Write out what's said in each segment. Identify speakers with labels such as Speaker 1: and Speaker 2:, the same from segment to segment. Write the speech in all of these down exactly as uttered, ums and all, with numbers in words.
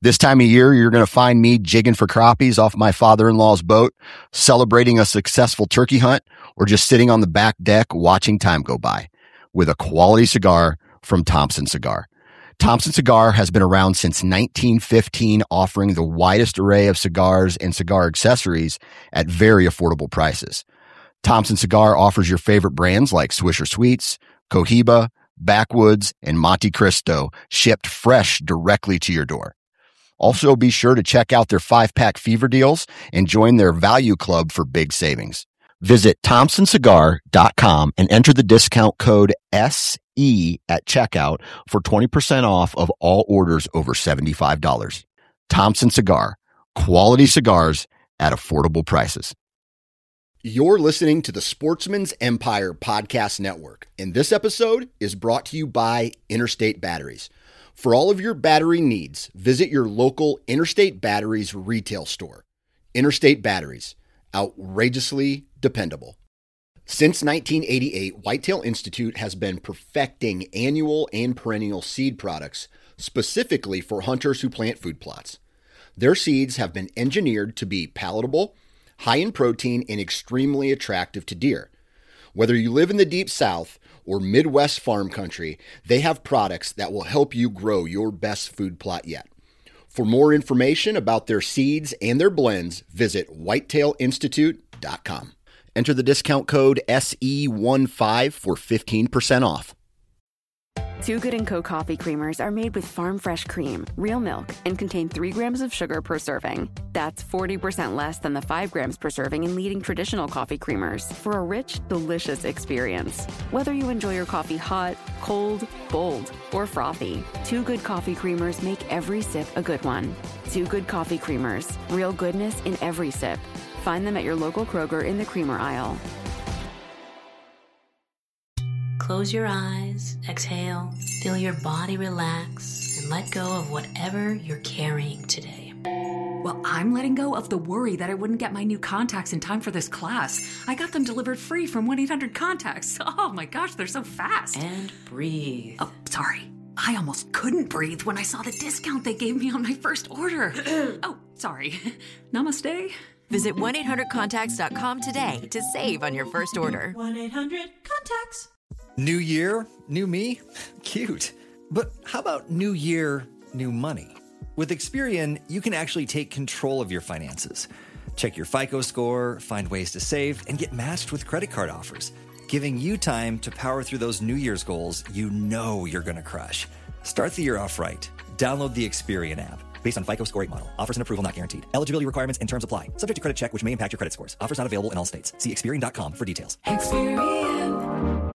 Speaker 1: This time of year, you're going to find me jigging for crappies off my father-in-law's boat, celebrating a successful turkey hunt, or just sitting on the back deck watching time go by with a quality cigar from Thompson Cigar. Thompson Cigar has been around since nineteen fifteen, offering the widest array of cigars and cigar accessories at very affordable prices. Thompson Cigar offers your favorite brands like Swisher Sweets, Cohiba, Backwoods, and Monte Cristo, shipped fresh directly to your door. Also, be sure to check out their five-pack fever deals and join their value club for big savings. Visit thompson cigar dot com and enter the discount code S E at checkout for twenty percent off of all orders over seventy-five dollars. Thompson Cigar, quality cigars at affordable prices. You're listening to the Sportsman's Empire Podcast Network, and this episode is brought to you by Interstate Batteries. For all of your battery needs, visit your local Interstate Batteries retail store. Interstate Batteries, outrageously dependable. Since nineteen eighty-eight, Whitetail Institute has been perfecting annual and perennial seed products specifically for hunters who plant food plots. Their seeds have been engineered to be palatable, high in protein, and extremely attractive to deer. Whether you live in the Deep South or Midwest farm country, they have products that will help you grow your best food plot yet. For more information about their seeds and their blends, visit whitetail institute dot com. Enter the discount code S E one five for fifteen percent off.
Speaker 2: Too Good and Co. coffee creamers are made with farm fresh cream, real milk, and contain three grams of sugar per serving. That's forty percent less than the five grams per serving in leading traditional coffee creamers for a rich, delicious experience. Whether you enjoy your coffee hot, cold, bold, or frothy, Too Good coffee creamers make every sip a good one. Too Good coffee creamers, real goodness in every sip. Find them at your local Kroger in the creamer aisle.
Speaker 3: Close your eyes, exhale, feel your body relax, and let go of whatever you're carrying today.
Speaker 4: Well, I'm letting go of the worry that I wouldn't get my new contacts in time for this class. I got them delivered free from one eight hundred contacts. Oh my gosh, they're so fast.
Speaker 3: And breathe.
Speaker 4: Oh, sorry. I almost couldn't breathe when I saw the discount they gave me on my first order. Oh, sorry. Namaste.
Speaker 5: Visit one eight hundred contacts dot com today to save on your first order.
Speaker 6: one eight hundred contacts.
Speaker 7: New year, new me? Cute. But how about new year, new money? With Experian, you can actually take control of your finances. Check your FICO score, find ways to save, and get matched with credit card offers, giving you time to power through those New Year's goals you know you're going to crush. Start the year off right. Download the Experian app. Based on FICO score rate model. Offers and approval not guaranteed. Eligibility requirements and terms apply. Subject to credit check, which may impact your credit scores. Offers not available in all states. See Experian dot com for details.
Speaker 4: Experian.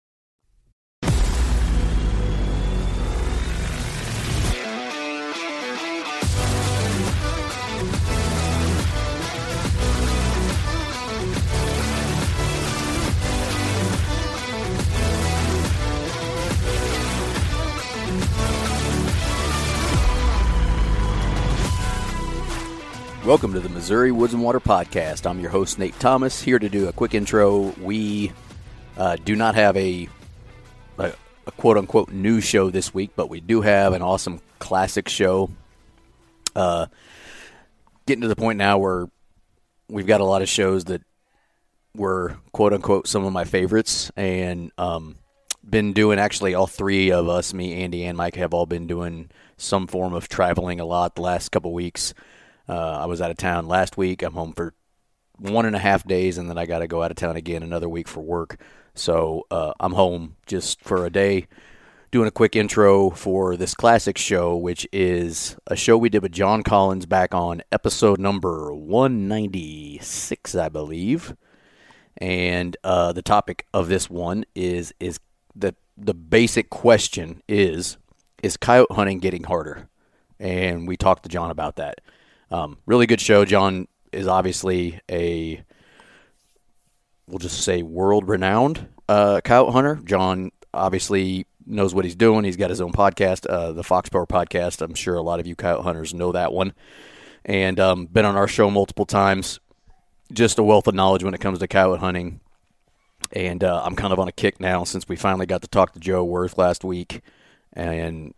Speaker 8: Welcome to the Missouri Woods and Water Podcast. I'm your host, Nate Thomas, here to do a quick intro. We uh, do not have a, a, a quote-unquote news show this week, but we do have an awesome classic show. Uh, getting to the point now where we've got a lot of shows that were quote-unquote some of my favorites, and um, been doing, actually all three of us, me, Andy, and Mike, have all been doing some form of traveling a lot the last couple weeks. Uh, I was out of town last week. I'm home for one and a half days, and then I got to go out of town again another week for work. So uh, I'm home just for a day, doing a quick intro for this classic show, which is a show we did with John Collins back on episode number one ninety-six, I believe. And uh, the topic of this one is is the the basic question is is coyote hunting getting harder? And we talked to John about that. Um, really good show. John is obviously a, we'll just say, world-renowned uh, coyote hunter. John obviously knows what he's doing. He's got his own podcast, uh, the Fox Power Podcast. I'm sure a lot of you coyote hunters know that one. And um, been on our show multiple times. Just a wealth of knowledge when it comes to coyote hunting. And uh, I'm kind of on a kick now since we finally got to talk to Joe Worth last week. And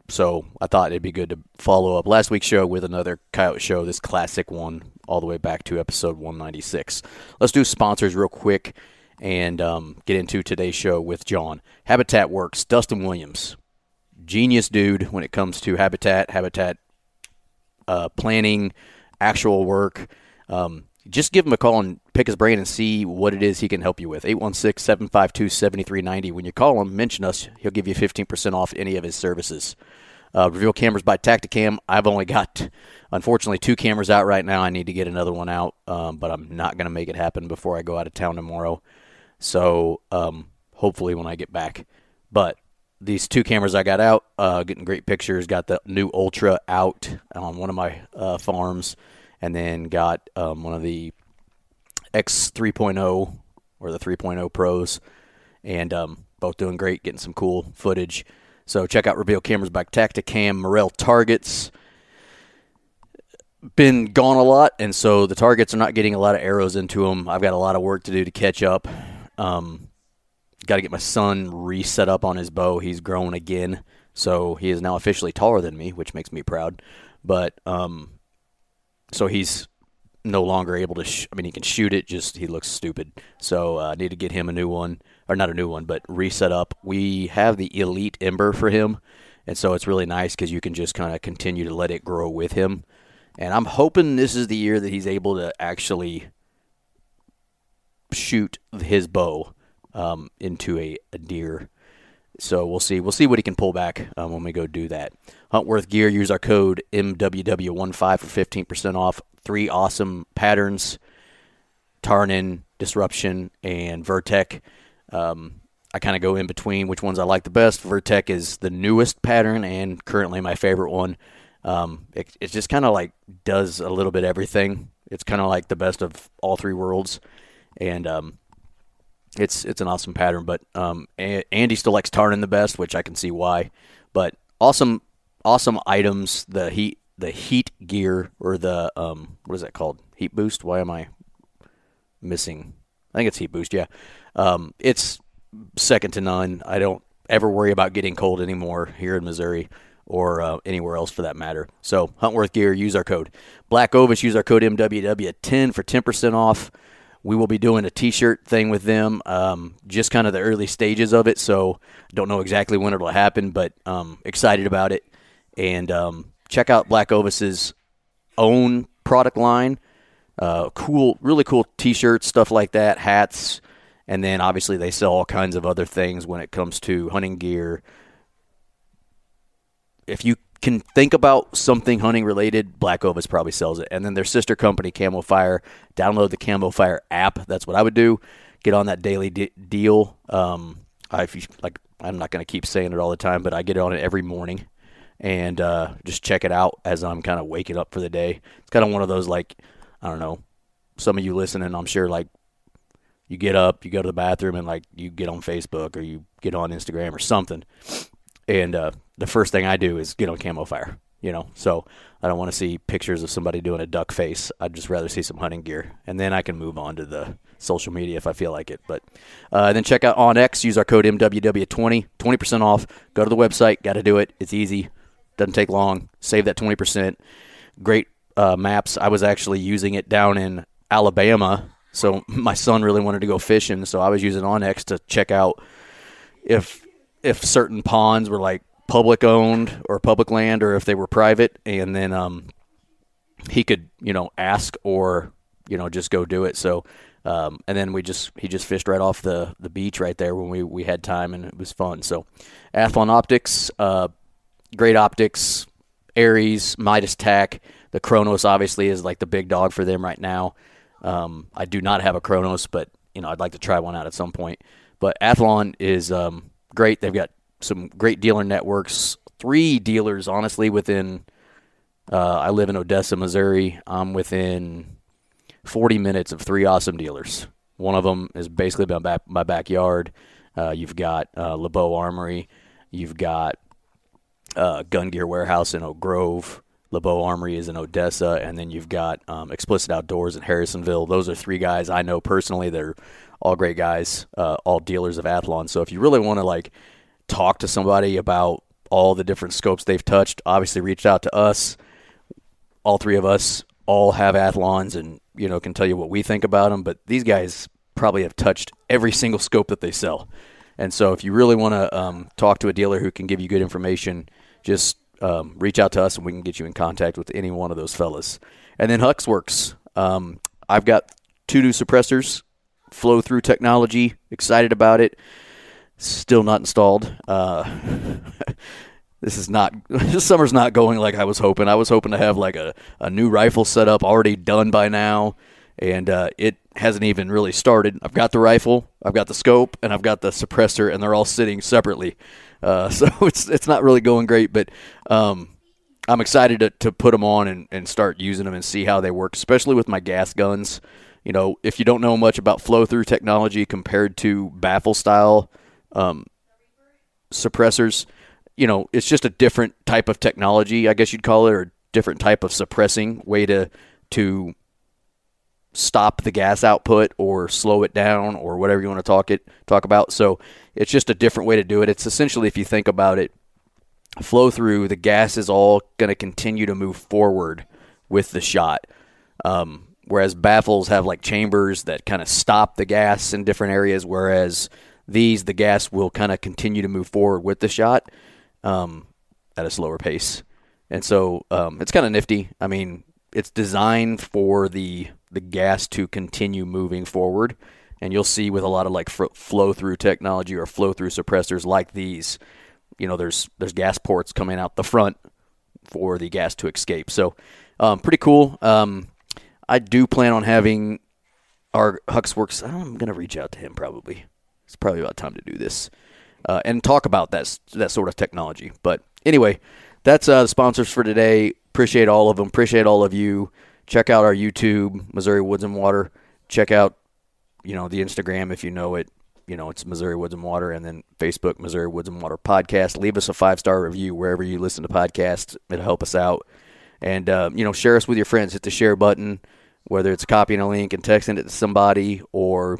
Speaker 8: so I thought it'd be good to follow up last week's show with another coyote show, this classic one, all the way back to episode one ninety-six. Let's do sponsors real quick and um, get into today's show with John. Habitat Works, Dustin Williams, genius dude when it comes to habitat, habitat uh, planning, actual work. Um, just give him a call and pick his brain and see what it is he can help you with. eight one six, seven five two, seven three nine zero. When you call him, mention us. He'll give you fifteen percent off any of his services. Uh, Reveal Cameras by Tacticam. I've only got, unfortunately, two cameras out right now. I need to get another one out, um, but I'm not going to make it happen before I go out of town tomorrow. So um, hopefully when I get back. But these two cameras I got out, uh, getting great pictures. Got the new Ultra out on one of my uh, farms. And then got um, one of the X three point oh or the three point oh Pros. And um, both doing great, getting some cool footage. So check out Reveal Cameras by Tacticam. Morel targets. Been gone a lot, and so the targets are not getting a lot of arrows into them. I've got a lot of work to do to catch up. Um, got to get my son reset up on his bow. He's grown again, so he is now officially taller than me, which makes me proud. But um, so he's no longer able to, sh- I mean, he can shoot it, just he looks stupid. So I uh, need to get him a new one, or not a new one, but reset up. We have the Elite Ember for him, and so it's really nice because you can just kind of continue to let it grow with him. And I'm hoping this is the year that he's able to actually shoot his bow um, into a, a deer. So we'll see. We'll see what he can pull back um, when we go do that. Huntworth Gear, use our code M W W fifteen for fifteen percent off. Three awesome patterns, Tarnin, Disruption, and Vertec. Um, I kind of go in between which ones I like the best. Vertec is the newest pattern and currently my favorite one. Um, it, it just kind of like does a little bit everything. It's kind of like the best of all three worlds. And um, it's it's an awesome pattern. But um, a- Andy still likes Tarnin the best, which I can see why. But awesome awesome items. The heat the heat gear, or the, um, what is that called? Heat boost? Why am I missing? I think it's heat boost, yeah. Um, it's second to none. I don't ever worry about getting cold anymore here in Missouri, or uh, anywhere else for that matter. So Huntworth Gear, use our code. Black Ovis, use our code M W W ten for ten percent off. We will be doing a t-shirt thing with them, um, just kind of the early stages of it, so don't know exactly when it'll happen, but um, excited about it. And um, check out Black Ovis's own product line. Uh, cool, really cool t-shirts, stuff like that, hats, and then obviously they sell all kinds of other things when it comes to hunting gear. If you can think about something hunting related, Black Ovis probably sells it. And then their sister company, Camo Fire, download the Camo Fire app. That's what I would do. Get on that daily de- deal. Um, I like I'm not going to keep saying it all the time, but I get on it every morning and uh, just check it out as I'm kind of waking up for the day. It's kind of one of those, like, I don't know, some of you listening, I'm sure, like, you get up, you go to the bathroom, and like you get on Facebook or you get on Instagram or something. And uh, the first thing I do is get on Camo Fire, you know. So I don't want to see pictures of somebody doing a duck face. I'd just rather see some hunting gear. And then I can move on to the social media if I feel like it. But uh, then check out OnX. Use our code M W W twenty, twenty percent off. Go to the website. Got to do it. It's easy. Doesn't take long. Save that twenty percent. Great uh, maps. I was actually using it down in Alabama. So my son really wanted to go fishing. So I was using OnX to check out if if certain ponds were like public owned or public land, or if they were private, and then um, he could, you know, ask or, you know, just go do it. So, um, and then we just, he just fished right off the, the beach right there when we, we had time, and it was fun. So Athlon Optics, uh, great optics, Aries, Midas Tac, the Chronos obviously is like the big dog for them right now. Um, I do not have a Chronos, but, you know, I'd like to try one out at some point. But Athlon is, um, great. They've got some great dealer networks. Three dealers, honestly, within, uh, I live in Odessa, Missouri. I'm within forty minutes of three awesome dealers. One of them is basically my, back, my backyard. Uh, you've got uh, LeBeau Armory. You've got uh, Gun Gear Warehouse in Oak Grove. LeBeau Armory is in Odessa. And then you've got um, Explicit Outdoors in Harrisonville. Those are three guys I know personally. They're all great guys, uh, all dealers of Athlon. So if you really want to like talk to somebody about all the different scopes they've touched. Obviously reached out to us. All three of us all have Athlons and, you know, can tell you what we think about them. But these guys probably have touched every single scope that they sell. And so if you really want to um, talk to a dealer who can give you good information, just um, reach out to us and we can get you in contact with any one of those fellas. And then Huxworks. Um, I've got two new suppressors, flow-through technology, excited about it. Still not installed. Uh, this is not, this summer's not going like I was hoping. I was hoping to have like a, a new rifle setup already done by now, and uh, it hasn't even really started. I've got the rifle, I've got the scope, and I've got the suppressor, and they're all sitting separately. Uh, so it's it's not really going great, but um, I'm excited to, to put them on and, and start using them and see how they work, especially with my gas guns. You know, if you don't know much about flow-through technology compared to baffle-style um, suppressors, you know, it's just a different type of technology, I guess you'd call it, or a different type of suppressing way to to stop the gas output or slow it down or whatever you want to talk it talk about. So it's just a different way to do it. It's essentially, if you think about it, flow through, the gas is all going to continue to move forward with the shot. Um, whereas baffles have like chambers that kind of stop the gas in different areas, whereas these, the gas will kind of continue to move forward with the shot um, at a slower pace. And so um, it's kind of nifty. I mean, it's designed for the the gas to continue moving forward. And you'll see with a lot of like f- flow-through technology or flow-through suppressors like these, you know, there's there's gas ports coming out the front for the gas to escape. So um, pretty cool. Um, I do plan on having our Huxworks. I'm going to reach out to him probably. It's probably about time to do this uh, and talk about that that sort of technology. But anyway, that's uh, the sponsors for today. Appreciate all of them. Appreciate all of you. Check out our YouTube, Missouri Woods and Water. Check out, you know, the Instagram if you know it. You know, it's Missouri Woods and Water, and then Facebook, Missouri Woods and Water Podcast. Leave us a five-star review wherever you listen to podcasts. It'll help us out. And, uh, you know, share us with your friends. Hit the share button, whether it's copying a link and texting it to somebody or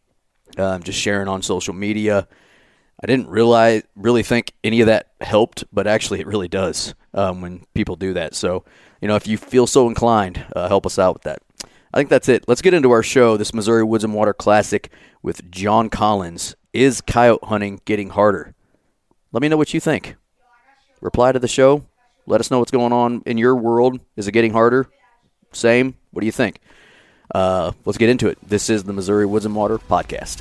Speaker 8: um, just sharing on social media. I didn't realize, really think any of that helped, but actually it really does um, when people do that. So, you know, if you feel so inclined, uh, help us out with that. I think that's it. Let's get into our show, this Missouri Woods and Water Classic with John Collins. Is coyote hunting getting harder? Let me know what you think. Reply to the show. Let us know what's going on in your world. Is it getting harder? Same? What do you think? Uh, let's get into it. This is the Missouri Woods and Water Podcast.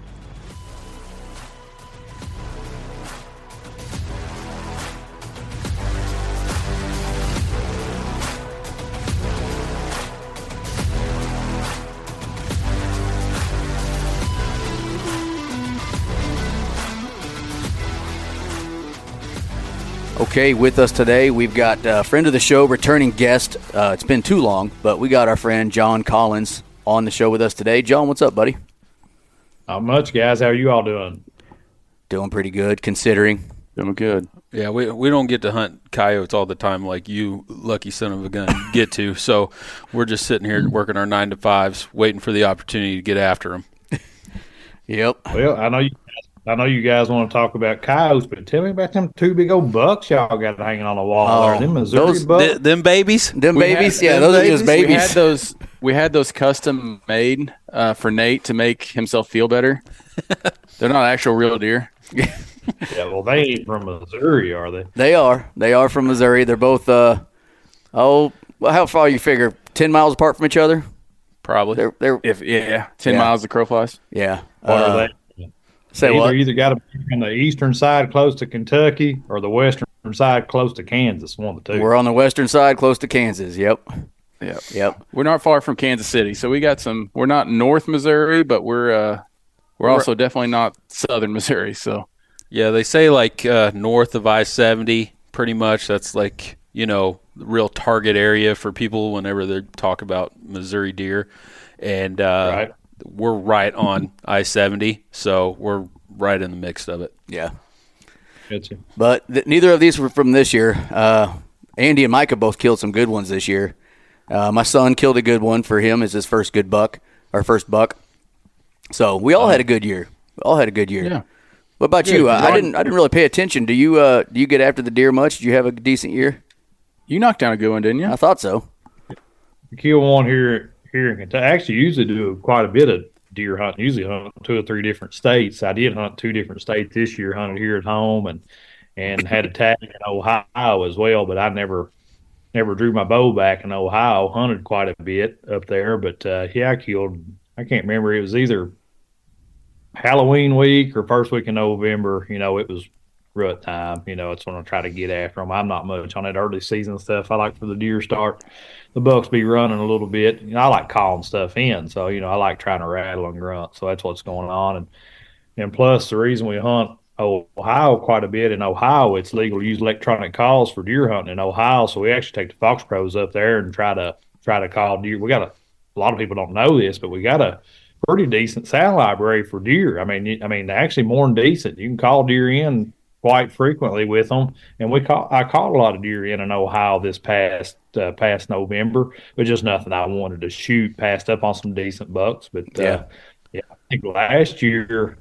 Speaker 8: Okay, with us today, we've got a friend of the show, returning guest. Uh, it's been too long, but we got our friend John Collins on the show with us today. John, what's up, buddy?
Speaker 9: Not much, guys. How are you all doing?
Speaker 8: Doing pretty good, considering.
Speaker 10: Doing good. Yeah, we we don't get to hunt coyotes all the time like you, lucky son of a gun, get to. So we're just sitting here working our nine to fives, waiting for the opportunity to get after them.
Speaker 8: Yep.
Speaker 9: Well, I know you. I know you guys want to talk about coyotes, but tell me about them two big old bucks y'all got hanging on the wall
Speaker 8: Oh,
Speaker 9: there. Them Missouri
Speaker 10: Those,
Speaker 9: bucks.
Speaker 10: th- them babies?
Speaker 8: Them
Speaker 10: We
Speaker 8: babies?
Speaker 10: had-
Speaker 8: Yeah,
Speaker 10: them
Speaker 8: those are just
Speaker 10: babies?
Speaker 8: babies.
Speaker 10: We
Speaker 11: We had those. We had those custom made uh, for Nate to make himself feel better. They're not actual real deer.
Speaker 9: Yeah, well, they ain't from Missouri, are they?
Speaker 8: They are. They are from Missouri. They're both, uh, oh, well, how far you figure? ten miles apart from each other?
Speaker 10: Probably.
Speaker 8: They're, they're
Speaker 11: If yeah, ten
Speaker 8: Yeah.
Speaker 11: miles the crow flies.
Speaker 8: yeah.
Speaker 9: Or
Speaker 8: Uh,
Speaker 9: are they?
Speaker 8: say
Speaker 9: either
Speaker 8: what?
Speaker 9: either got to be on the eastern side close to Kentucky or the western side close to Kansas. One of the two.
Speaker 8: We're on the western side, close to Kansas. Yep.
Speaker 11: Yep.
Speaker 8: Yep.
Speaker 11: We're not far from Kansas City, so we got some. We're not North Missouri, but we're uh, we're also definitely not Southern Missouri. So
Speaker 10: Yeah, they say like uh, north of I seventy, pretty much. That's like, you know, the real target area for people whenever they talk about Missouri deer. And uh,
Speaker 9: Right.
Speaker 10: we're right on I seventy, so we're right in the mix of it.
Speaker 8: Yeah.
Speaker 9: Gotcha.
Speaker 8: But th- neither of these were from this year. Uh, Andy and Micah both killed some good ones this year. Uh, my son killed a good one for him as his first good buck, our first buck. So we all had a good year. We all had a good year.
Speaker 11: yeah,
Speaker 8: What about
Speaker 9: Good.
Speaker 8: you? Uh, I didn't. I didn't really pay attention. Do you? Uh, do you get after the deer much? Did you have a decent year?
Speaker 11: You knocked down a good one, didn't you?
Speaker 8: I thought so.
Speaker 9: Kill one here here in Kentucky. I actually usually do quite a bit of deer hunting. Usually hunt two or three different states. I did hunt two different states this year. Hunted here at home and and had a tag in Ohio as well. But I never never drew my bow back in Ohio. Hunted quite a bit up there. But uh, yeah, I killed. I can't remember. It was either Halloween week or first week in November. You know, it was rut time. You know, it's when I try to get after them. I'm not much on that early season stuff. I like for the deer start, the bucks be running a little bit. You know, I like calling stuff in. So, you know, I like trying to rattle and grunt. So that's what's going on. And and plus the reason we hunt Ohio quite a bit, in Ohio it's legal to use electronic calls for deer hunting in Ohio. So we actually take the Fox Pros up there and try to try to call deer. We got a, a lot of people don't know this, but we got a pretty decent sound library for deer. I mean, I mean, actually more than decent. You can call deer in quite frequently with them, and we call. I caught a lot of deer in in Ohio this past uh, past November, but just nothing I wanted to shoot. Passed up on some decent bucks, but uh,
Speaker 8: Yeah.
Speaker 9: yeah, I think last year,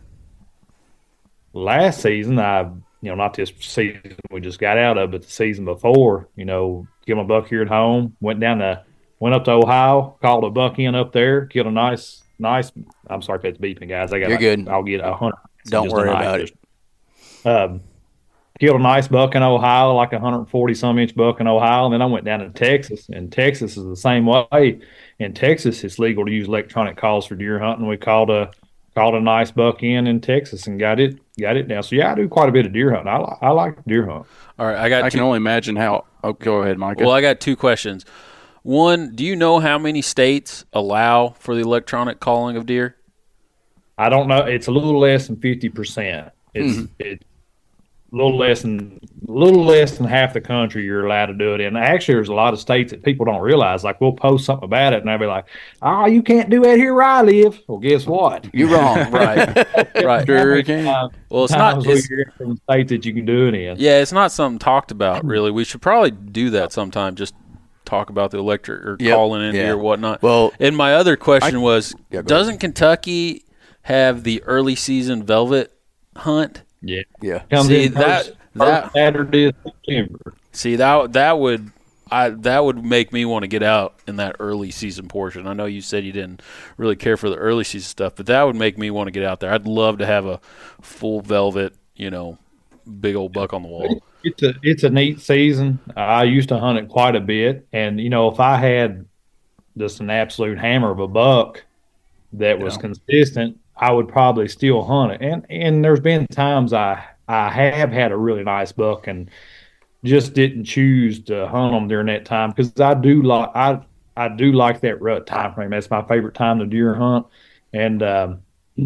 Speaker 9: last season, I you know not this season we just got out of, but the season before, you know, killed a buck here at home. Went down to went up to Ohio, called a buck in up there, killed a nice nice. I'm sorry if it's beeping, guys. I got.
Speaker 8: You're good.
Speaker 9: I'll get a hundred.
Speaker 8: Don't worry about it.
Speaker 9: Um, killed a nice buck in Ohio, like a one hundred forty some inch buck in Ohio. And then I went down to Texas, and Texas is the same way. In Texas, it's legal to use electronic calls for deer hunting. We called a called a nice buck in in Texas and got it got it down. So yeah, I do quite a bit of deer hunting. I like I like deer hunt.
Speaker 10: All right, I got.
Speaker 11: I
Speaker 10: two,
Speaker 11: can only imagine how. Oh, go ahead, Micah.
Speaker 10: Well, I got two questions. One, do you know how many states allow for the electronic calling of deer?
Speaker 9: I don't know. It's a little less than fifty percent. It's
Speaker 8: Mm-hmm.
Speaker 9: it's a little less than a little less than half the country you're allowed to do it in. Actually, there's a lot of states that people don't realize. Like we'll post something about it, and they'll be like, "Oh, you can't do that here where I live." Well, guess what?
Speaker 8: You're wrong.
Speaker 10: Right. Right.
Speaker 11: Sure can.
Speaker 9: Uh,
Speaker 10: Well, it's not.
Speaker 9: times we
Speaker 10: It's,
Speaker 9: hear from states that you can do it in.
Speaker 10: yeah, it's not something talked about really. We should probably do that sometime. Just talk about the electric or
Speaker 8: Yep.
Speaker 10: calling in
Speaker 8: Yeah.
Speaker 10: deer or whatnot.
Speaker 8: Well,
Speaker 10: and my other question
Speaker 8: I-
Speaker 10: was,
Speaker 8: Yeah, go
Speaker 10: doesn't Kentucky have the early season velvet hunt?
Speaker 9: Yeah.
Speaker 8: Yeah.
Speaker 9: Comes
Speaker 10: See,
Speaker 9: in
Speaker 10: that-
Speaker 9: first,
Speaker 10: that-
Speaker 9: first Saturday of September.
Speaker 10: See, that that would I that would make me want to get out in that early season portion. I know you said you didn't really care for the early season stuff, but that would make me want to get out there. I'd love to have a full velvet, you know, big old buck on the wall.
Speaker 9: It's a it's a neat season. I used to hunt it quite a bit, and you know, if I had just an absolute hammer of a buck that was
Speaker 11: Yeah.
Speaker 9: consistent, I would probably still hunt it. And and there's been times I I have had a really nice buck and just didn't choose to hunt them during that time because I do like I I do like that rut time frame. That's my favorite time to deer hunt, and um,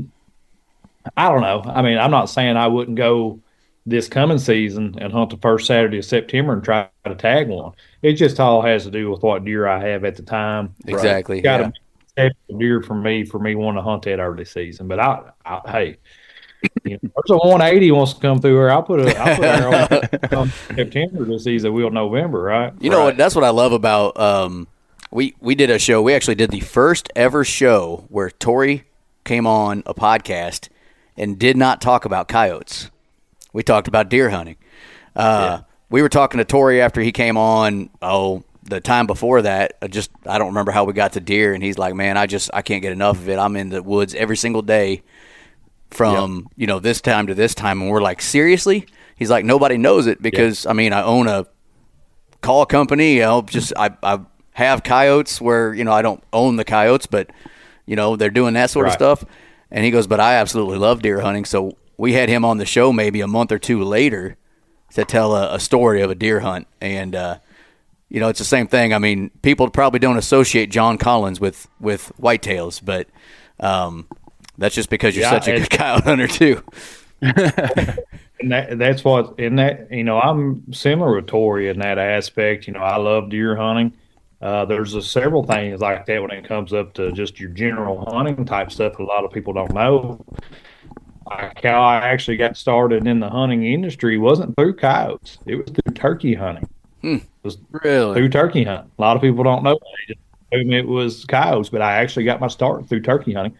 Speaker 9: I don't know. I mean, I'm not saying I wouldn't go this coming season and hunt the first Saturday of September and try to tag one. It just all has to do with what deer I have at the time.
Speaker 8: Exactly.
Speaker 9: Got
Speaker 8: Yeah.
Speaker 9: to be a deer for me for me wanting to hunt that early season. But I, I hey, you know, there's a one eighty wants to come through here. I'll put a I'll put her on September this season. We'll November, right?
Speaker 8: You know what? That's what I love about. Um, we we did a show. We actually did the first ever show where Tori came on a podcast and did not talk about coyotes. We talked about deer hunting. Uh, yeah. We were talking to Tori after he came on. Oh, the time before that, I just I don't remember how we got to deer, and he's like, "Man, I just I can't get enough of it. I'm in the woods every single day from yep. you know this time to this time." And we're like, "Seriously?" He's like, "Nobody knows it because yep. I mean, I own a call company. You know, just I I have coyotes where you know I don't own the coyotes, but you know they're doing that sort
Speaker 9: right.
Speaker 8: of stuff." And he goes, "But I absolutely love deer hunting." So we had him on the show maybe a month or two later to tell a, a story of a deer hunt. And, uh, you know, it's the same thing. I mean, people probably don't associate John Collins with, with whitetails, but um, that's just because you're
Speaker 9: yeah,
Speaker 8: such a good coyote hunter too.
Speaker 9: And that, that's what, in that, you know, I'm similar with Tori in that aspect. You know, I love deer hunting. Uh, there's a, several things like that when it comes up to just your general hunting type stuff that a lot of people don't know. Like how I actually got started in the hunting industry wasn't through coyotes. It was through turkey hunting.
Speaker 8: Hmm.
Speaker 9: It was
Speaker 8: really?
Speaker 9: through turkey hunting. A lot of people don't know that. They just assume it was coyotes, but I actually got my start through turkey hunting.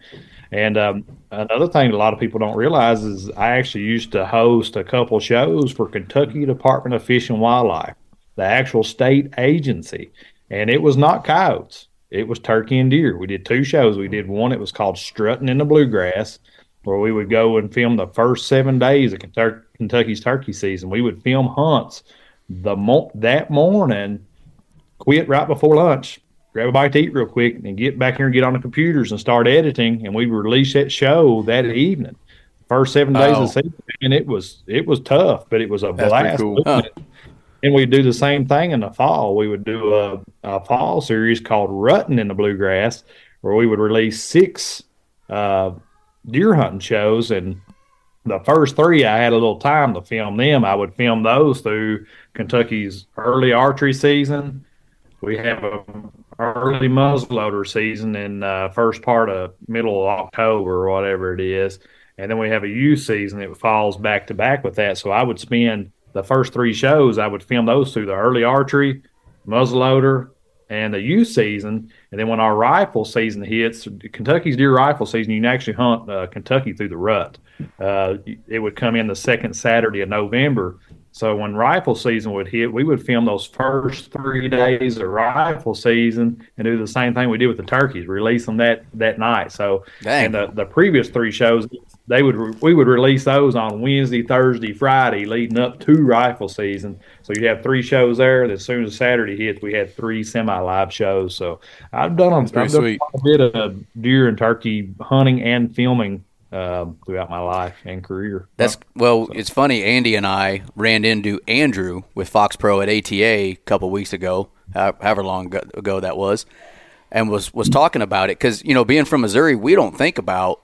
Speaker 9: And um, another thing a lot of people don't realize is I actually used to host a couple shows for Kentucky Department of Fish and Wildlife, the actual state agency. And it was not coyotes. It was turkey and deer. We did two shows. We did one, it was called Strutting in the Bluegrass, where we would go and film the first seven days of Kentucky's turkey season. We would film hunts the mo- that morning, quit right before lunch, grab a bite to eat real quick, and get back here and get on the computers and start editing. And we release that show that evening, first seven days oh. of the season. And it was it was tough, but it was a
Speaker 11: That's
Speaker 9: blast.
Speaker 11: Cool. Huh.
Speaker 9: And we'd do the same thing in the fall. We would do a, a fall series called Rutting in the Bluegrass, where we would release six uh, deer hunting shows. And the first three, I had a little time to film them. I would film those through Kentucky's early archery season. We have a early muzzleloader season in uh, first part of middle of October or whatever it is. And then we have a youth season that falls back to back with that. So I would spend the first three shows, I would film those through the early archery, muzzleloader, and the youth season. And then when our rifle season hits, Kentucky's deer rifle season, you can actually hunt uh, Kentucky through the rut. Uh, it would come in the second Saturday of November. So when rifle season would hit, we would film those first three days of rifle season and do the same thing we did with the turkeys, release them that, that night. So, Dang. and the, the previous three shows, they would we would release those on Wednesday, Thursday, Friday, leading up to rifle season. So you have three shows there. And as soon as Saturday hits, we had three semi-live shows. So I've done, I've done quite a bit of deer and turkey hunting and filming Um, throughout my life and career.
Speaker 8: That's well, so. It's funny. Andy and I ran into Andrew with Fox Pro at A T A a couple weeks ago, however long ago that was, and was was talking about it because you know, being from Missouri, we don't think about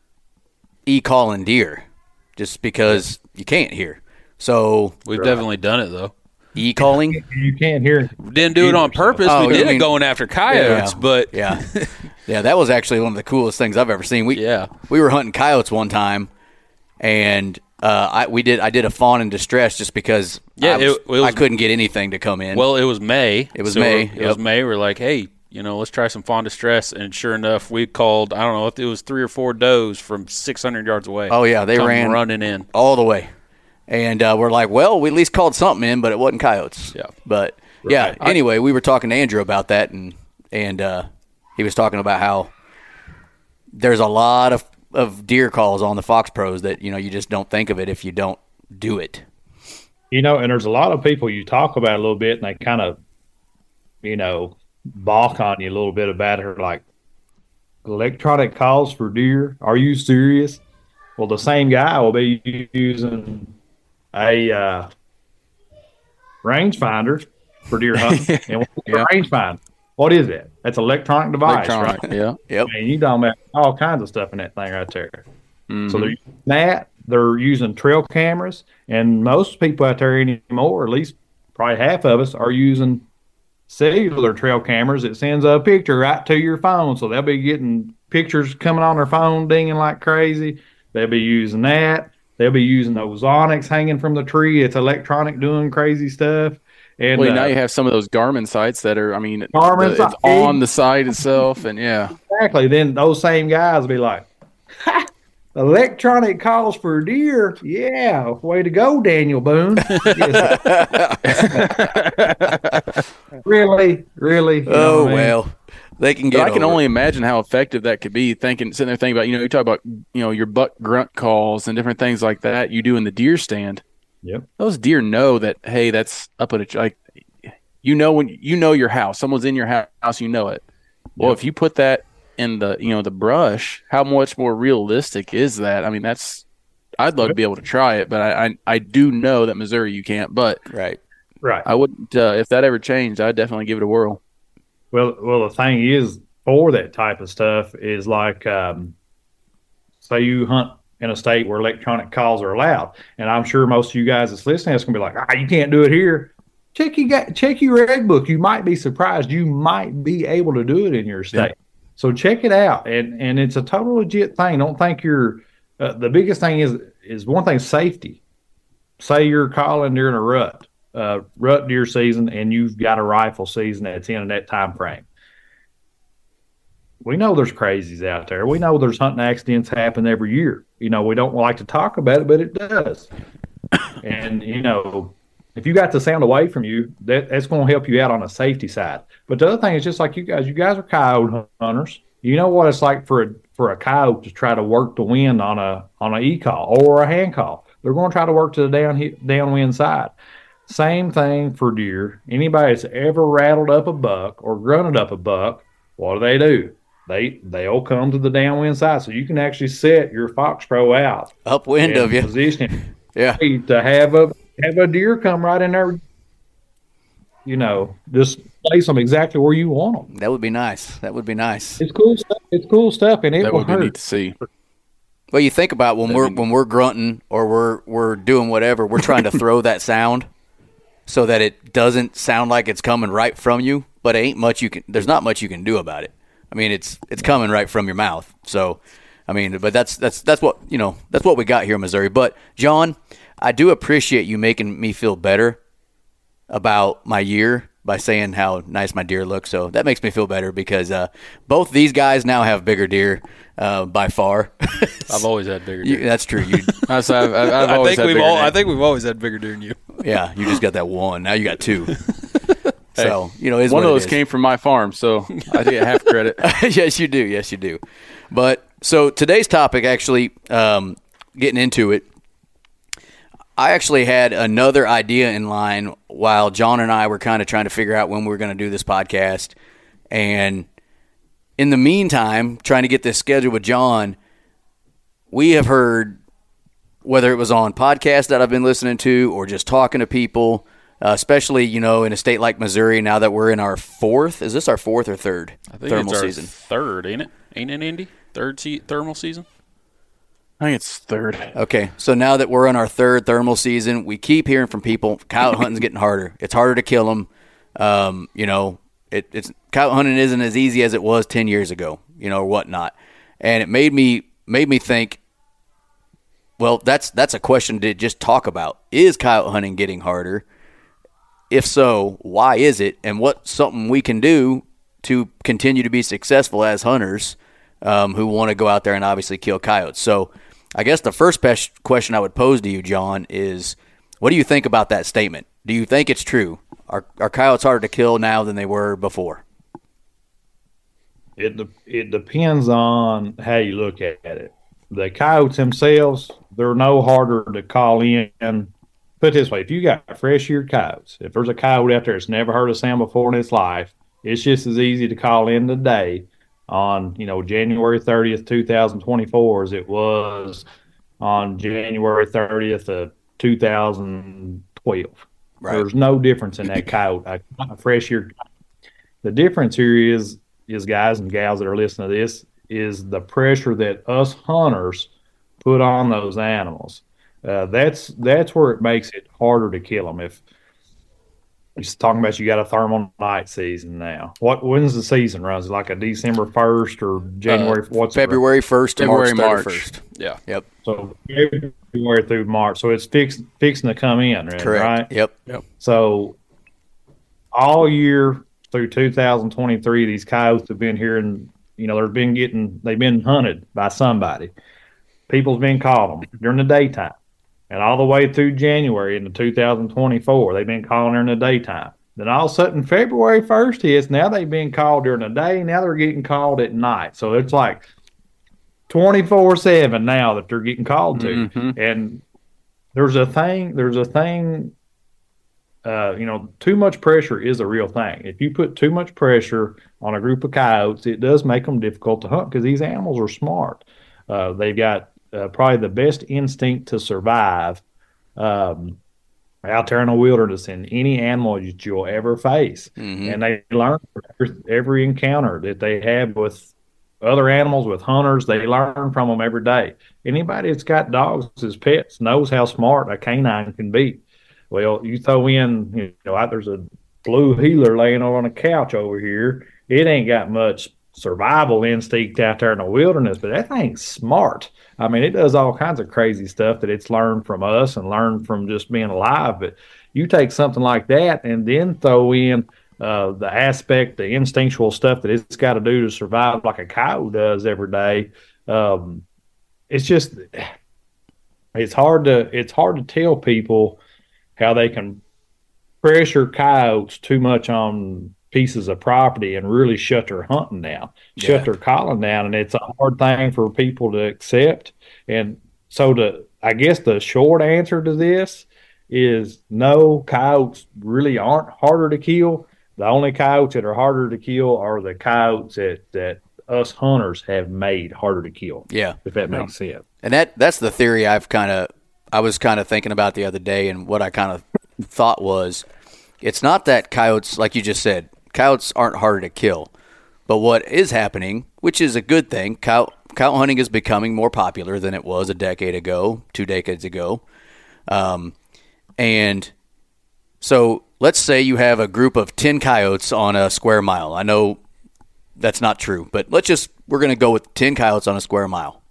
Speaker 8: e-calling deer just because you can't hear. So
Speaker 10: we've right. definitely done it though.
Speaker 9: E-calling? You can't hear.
Speaker 10: We didn't do it on purpose. Oh, we did I mean, it going after coyotes,
Speaker 8: yeah,
Speaker 10: but
Speaker 8: yeah. Yeah, that was actually one of the coolest things I've ever seen. We
Speaker 10: yeah.
Speaker 8: we were hunting coyotes one time, and uh, I we did I did a fawn in distress just because
Speaker 10: yeah,
Speaker 8: I, was,
Speaker 10: it, it was,
Speaker 8: I couldn't get anything to come in.
Speaker 10: Well, it was May.
Speaker 8: It was
Speaker 10: so
Speaker 8: May.
Speaker 10: It
Speaker 8: yep.
Speaker 10: was May. We're like, hey, you know, let's try some fawn distress, and sure enough, we called. I don't know if it was three or four does from six hundred yards away.
Speaker 8: Oh yeah, they ran
Speaker 10: running in
Speaker 8: all the way, and uh, we're like, well, we at least called something in, but it wasn't coyotes.
Speaker 10: Yeah,
Speaker 8: but right. yeah. Anyway, we were talking to Andrew about that, and and uh, he was talking about how there's a lot of, of deer calls on the Fox Pros that, you know, you just don't think of it if you don't do it.
Speaker 9: You know, and there's a lot of people you talk about a little bit and they kind of, you know, balk on you a little bit about it. Or like, electronic calls for deer? Are you serious? Well, the same guy will be using a uh, rangefinder for deer hunting. And what's a rangefinder? What is it? That's an electronic device,
Speaker 11: electronic,
Speaker 9: right?
Speaker 11: Yeah.
Speaker 8: Yep.
Speaker 9: And you talking about all kinds of stuff in that thing right there.
Speaker 11: Mm-hmm.
Speaker 9: So they're using that. They're using trail cameras, and most people out there anymore, at least probably half of us, are using cellular trail cameras. It sends a picture right to your phone, so they'll be getting pictures coming on their phone, dinging like crazy. They'll be using that. They'll be using those onyx hanging from the tree. It's electronic doing crazy stuff. And
Speaker 11: well,
Speaker 9: uh,
Speaker 11: now you have some of those Garmin sites that are, I mean,
Speaker 9: Garmin
Speaker 11: the, it's on the site itself, and yeah.
Speaker 9: Exactly. Then those same guys will be like, ha! Electronic calls for deer. Yeah, way to go, Daniel Boone. really, really.
Speaker 8: Oh,
Speaker 9: I mean?
Speaker 8: well, they can get
Speaker 11: But I can
Speaker 8: over
Speaker 11: only
Speaker 8: it.
Speaker 11: imagine how effective that could be. Thinking, sitting there thinking about, you know, you talk about, you know, your buck grunt calls and different things like that you do in the deer stand.
Speaker 9: Yep.
Speaker 11: Those deer know that, hey, that's up at a, like, you know, when you know your house, someone's in your house, you know it. Well, yep. If you put that in the, you know, the brush, how much more realistic is that? I mean, that's, I'd love to be able to try it, but I, I, I do know that Missouri you can't, but
Speaker 8: right.
Speaker 9: Right.
Speaker 11: I wouldn't, uh, if that ever changed, I'd definitely give it a whirl.
Speaker 9: Well, well, the thing is for that type of stuff is like, um, say you hunt in a state where electronic calls are allowed. And I'm sure most of you guys that's listening is going to be like, ah, you can't do it here. Check you got check your red book. You might be surprised. You might be able to do it in your state. Yeah. So check it out. And and it's a total legit thing. Don't think you're uh, the biggest thing is is one thing, safety. Say you're calling during a rut, uh, rut deer season, and you've got a rifle season that's in that time frame. we know there's crazies out there. We know there's hunting accidents happen every year. You know, we don't like to talk about it, but it does. And, you know, if you got the sound away from you, that, that's going to help you out on the safety side. But the other thing is just like you guys, you guys are coyote hunters. You know what it's like for a, for a coyote to try to work the wind on a on an e-call or a hand call. They're going to try to work to the down downwind side. Same thing for deer. Anybody that's ever rattled up a buck or grunted up a buck, what do they do? They they'll come to the downwind side, so you can actually set your fox pro out
Speaker 8: upwind of you,
Speaker 9: position,
Speaker 8: yeah,
Speaker 9: to have a have a deer come right in there. You know, just place them exactly where you want them.
Speaker 8: That would be nice. That would be nice.
Speaker 9: It's cool stuff. It's cool stuff, and it
Speaker 11: that
Speaker 9: will
Speaker 11: would be
Speaker 9: hurt.
Speaker 11: neat to see.
Speaker 8: Well, you think about when
Speaker 11: That'd
Speaker 8: we're
Speaker 11: be-
Speaker 8: when we're grunting or we're we're doing whatever, we're trying to throw that sound so that it doesn't sound like it's coming right from you. But ain't much you can. There's not much you can do about it. I mean, it's it's coming right from your mouth. So, I mean, but that's that's that's what you know. That's what we got here in Missouri. But John, I do appreciate you making me feel better about my year by saying how nice my deer look. So that makes me feel better because uh, both these guys now have bigger deer uh, by far.
Speaker 10: I've always had bigger deer.
Speaker 8: You, that's true. You,
Speaker 11: I've, I've, I've
Speaker 10: I
Speaker 11: always
Speaker 10: think
Speaker 11: had
Speaker 10: we've
Speaker 11: bigger
Speaker 10: all.
Speaker 11: than-
Speaker 10: I think we've always had bigger deer than you.
Speaker 8: yeah, you just got that one. Now you got two. So, you know, is
Speaker 11: one
Speaker 8: what
Speaker 11: of
Speaker 8: it
Speaker 11: those
Speaker 8: is.
Speaker 11: came from my farm, so I get half credit.
Speaker 8: Yes, you do. Yes, you do. But so today's topic, actually, um, getting into it, I actually had another idea in line while John and I were kind of trying to figure out when we were going to do this podcast. And in the meantime, trying to get this scheduled with John, we have heard, whether it was on podcasts that I've been listening to or just talking to people, uh, especially, you know, in a state like Missouri, now that we're in our fourth, is this our fourth or third
Speaker 10: I think
Speaker 8: thermal
Speaker 10: it's our
Speaker 8: season?
Speaker 10: third, ain't it? Ain't it, Indy? Third se- thermal season?
Speaker 11: I think it's third.
Speaker 8: Okay, so now that we're in our third thermal season, we keep hearing from people, coyote hunting's getting harder. It's harder to kill them. Um, you know, it, it's coyote hunting isn't as easy as it was ten years ago, you know, or whatnot. And it made me made me think, well, that's that's a question to just talk about. Is coyote hunting getting harder? If so, why is it? And what's something we can do to continue to be successful as hunters um, who want to go out there and obviously kill coyotes? So I guess the first pe- question I would pose to you, John, is what do you think about that statement? Do you think it's true? Are, are coyotes harder to kill now than they were before?
Speaker 9: It de- it depends on how you look at it. The coyotes themselves, they're no harder to call in. Put it this way, if you got fresh-eared coyotes, if there's a coyote out there that's never heard a sound before in its life, it's just as easy to call in today on, you know, January thirtieth, twenty twenty-four as it was on January thirtieth of two thousand twelve.
Speaker 8: Right.
Speaker 9: There's no difference in that coyote, a, a fresh-eared coyote. The difference here is, is guys and gals that are listening to this, is the pressure that us hunters put on those animals. Uh, that's that's where it makes it harder to kill them. If you're talking about you got a thermal night season now, what when's the season run? Is it like a December first or January?
Speaker 8: Uh,
Speaker 9: what's
Speaker 8: February first to
Speaker 11: February,
Speaker 8: March
Speaker 11: March.
Speaker 8: thirty-first.
Speaker 10: Yeah.
Speaker 8: Yep.
Speaker 9: So February through March. So it's fix, fixing to come in, right?
Speaker 8: Correct.
Speaker 9: right?
Speaker 8: Yep.
Speaker 11: Yep.
Speaker 9: So all year through two thousand twenty-three, these coyotes have been here, and you know they've been getting they've been hunted by somebody. People's been calling them during the daytime, and all the way through January into two thousand twenty-four, they've been calling during the daytime. Then all of a sudden, February first hits. Now they've been called during the day. Now they're getting called at night. So it's like twenty-four seven now that they're getting called to.
Speaker 11: Mm-hmm.
Speaker 9: And there's a thing. There's a thing. Uh, you know, too much pressure is a real thing. If you put too much pressure on a group of coyotes, it does make them difficult to hunt because these animals are smart. Uh, they've got uh, probably the best instinct to survive um, out there in the wilderness than any animal that you'll ever face.
Speaker 8: Mm-hmm.
Speaker 9: And they learn from every, every encounter that they have with other animals, with hunters. They learn from them every day. Anybody that's got dogs as pets knows how smart a canine can be. Well, you throw in, you know, there's a blue heeler laying on a couch over here. It ain't got much survival instinct out there in the wilderness, but that thing's smart. I mean, it does all kinds of crazy stuff that it's learned from us and learned from just being alive. But you take something like that and then throw in uh, the aspect, the instinctual stuff that it's got to do to survive like a coyote does every day. Um, it's just, it's hard to, it's hard to tell people how they can pressure coyotes too much on pieces of property and really shut their hunting down, yeah. shut their calling down. And it's a hard thing for people to accept. And so the, I guess the short answer to this is no, coyotes really aren't harder to kill. The only coyotes that are harder to kill are the coyotes that, that us hunters have made harder to kill.
Speaker 8: Yeah.
Speaker 9: If that makes yeah. sense.
Speaker 8: And that that's the theory I've kind of, I was kind of thinking about the other day, and what I kind of thought was, it's not that coyotes, like you just said, coyotes aren't harder to kill. But what is happening, which is a good thing, coyote, coyote hunting is becoming more popular than it was a decade ago, two decades ago. Um, and so let's say you have a group of ten coyotes on a square mile. I know that's not true, but let's just, we're going to go with ten coyotes on a square mile.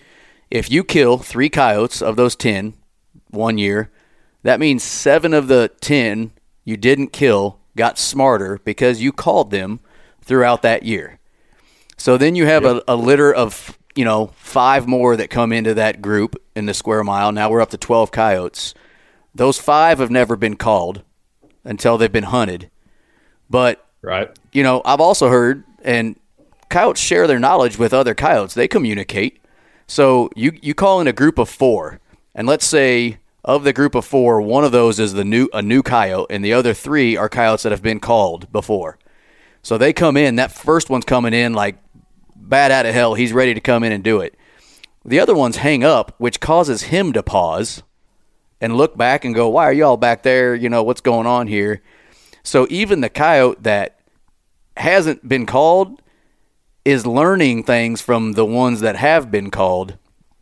Speaker 8: If you kill three coyotes of those ten one year, that means seven of the ten you didn't kill got smarter because you called them throughout that year. So then you have yep. a, a litter of, you know, five more that come into that group in the square mile. Now we're up to twelve coyotes. Those five have never been called until they've been hunted. But,
Speaker 9: right.
Speaker 8: you know, I've also heard, and coyotes share their knowledge with other coyotes. They communicate. So you, you call in a group of four, and let's say of the group of four, one of those is the new a new coyote, and the other three are coyotes that have been called before. So they come in. That first one's coming in like bat out of hell. He's ready to come in and do it. The other ones hang up, which causes him to pause and look back and go, why are y'all back there? You know, what's going on here? So even the coyote that hasn't been called is learning things from the ones that have been called.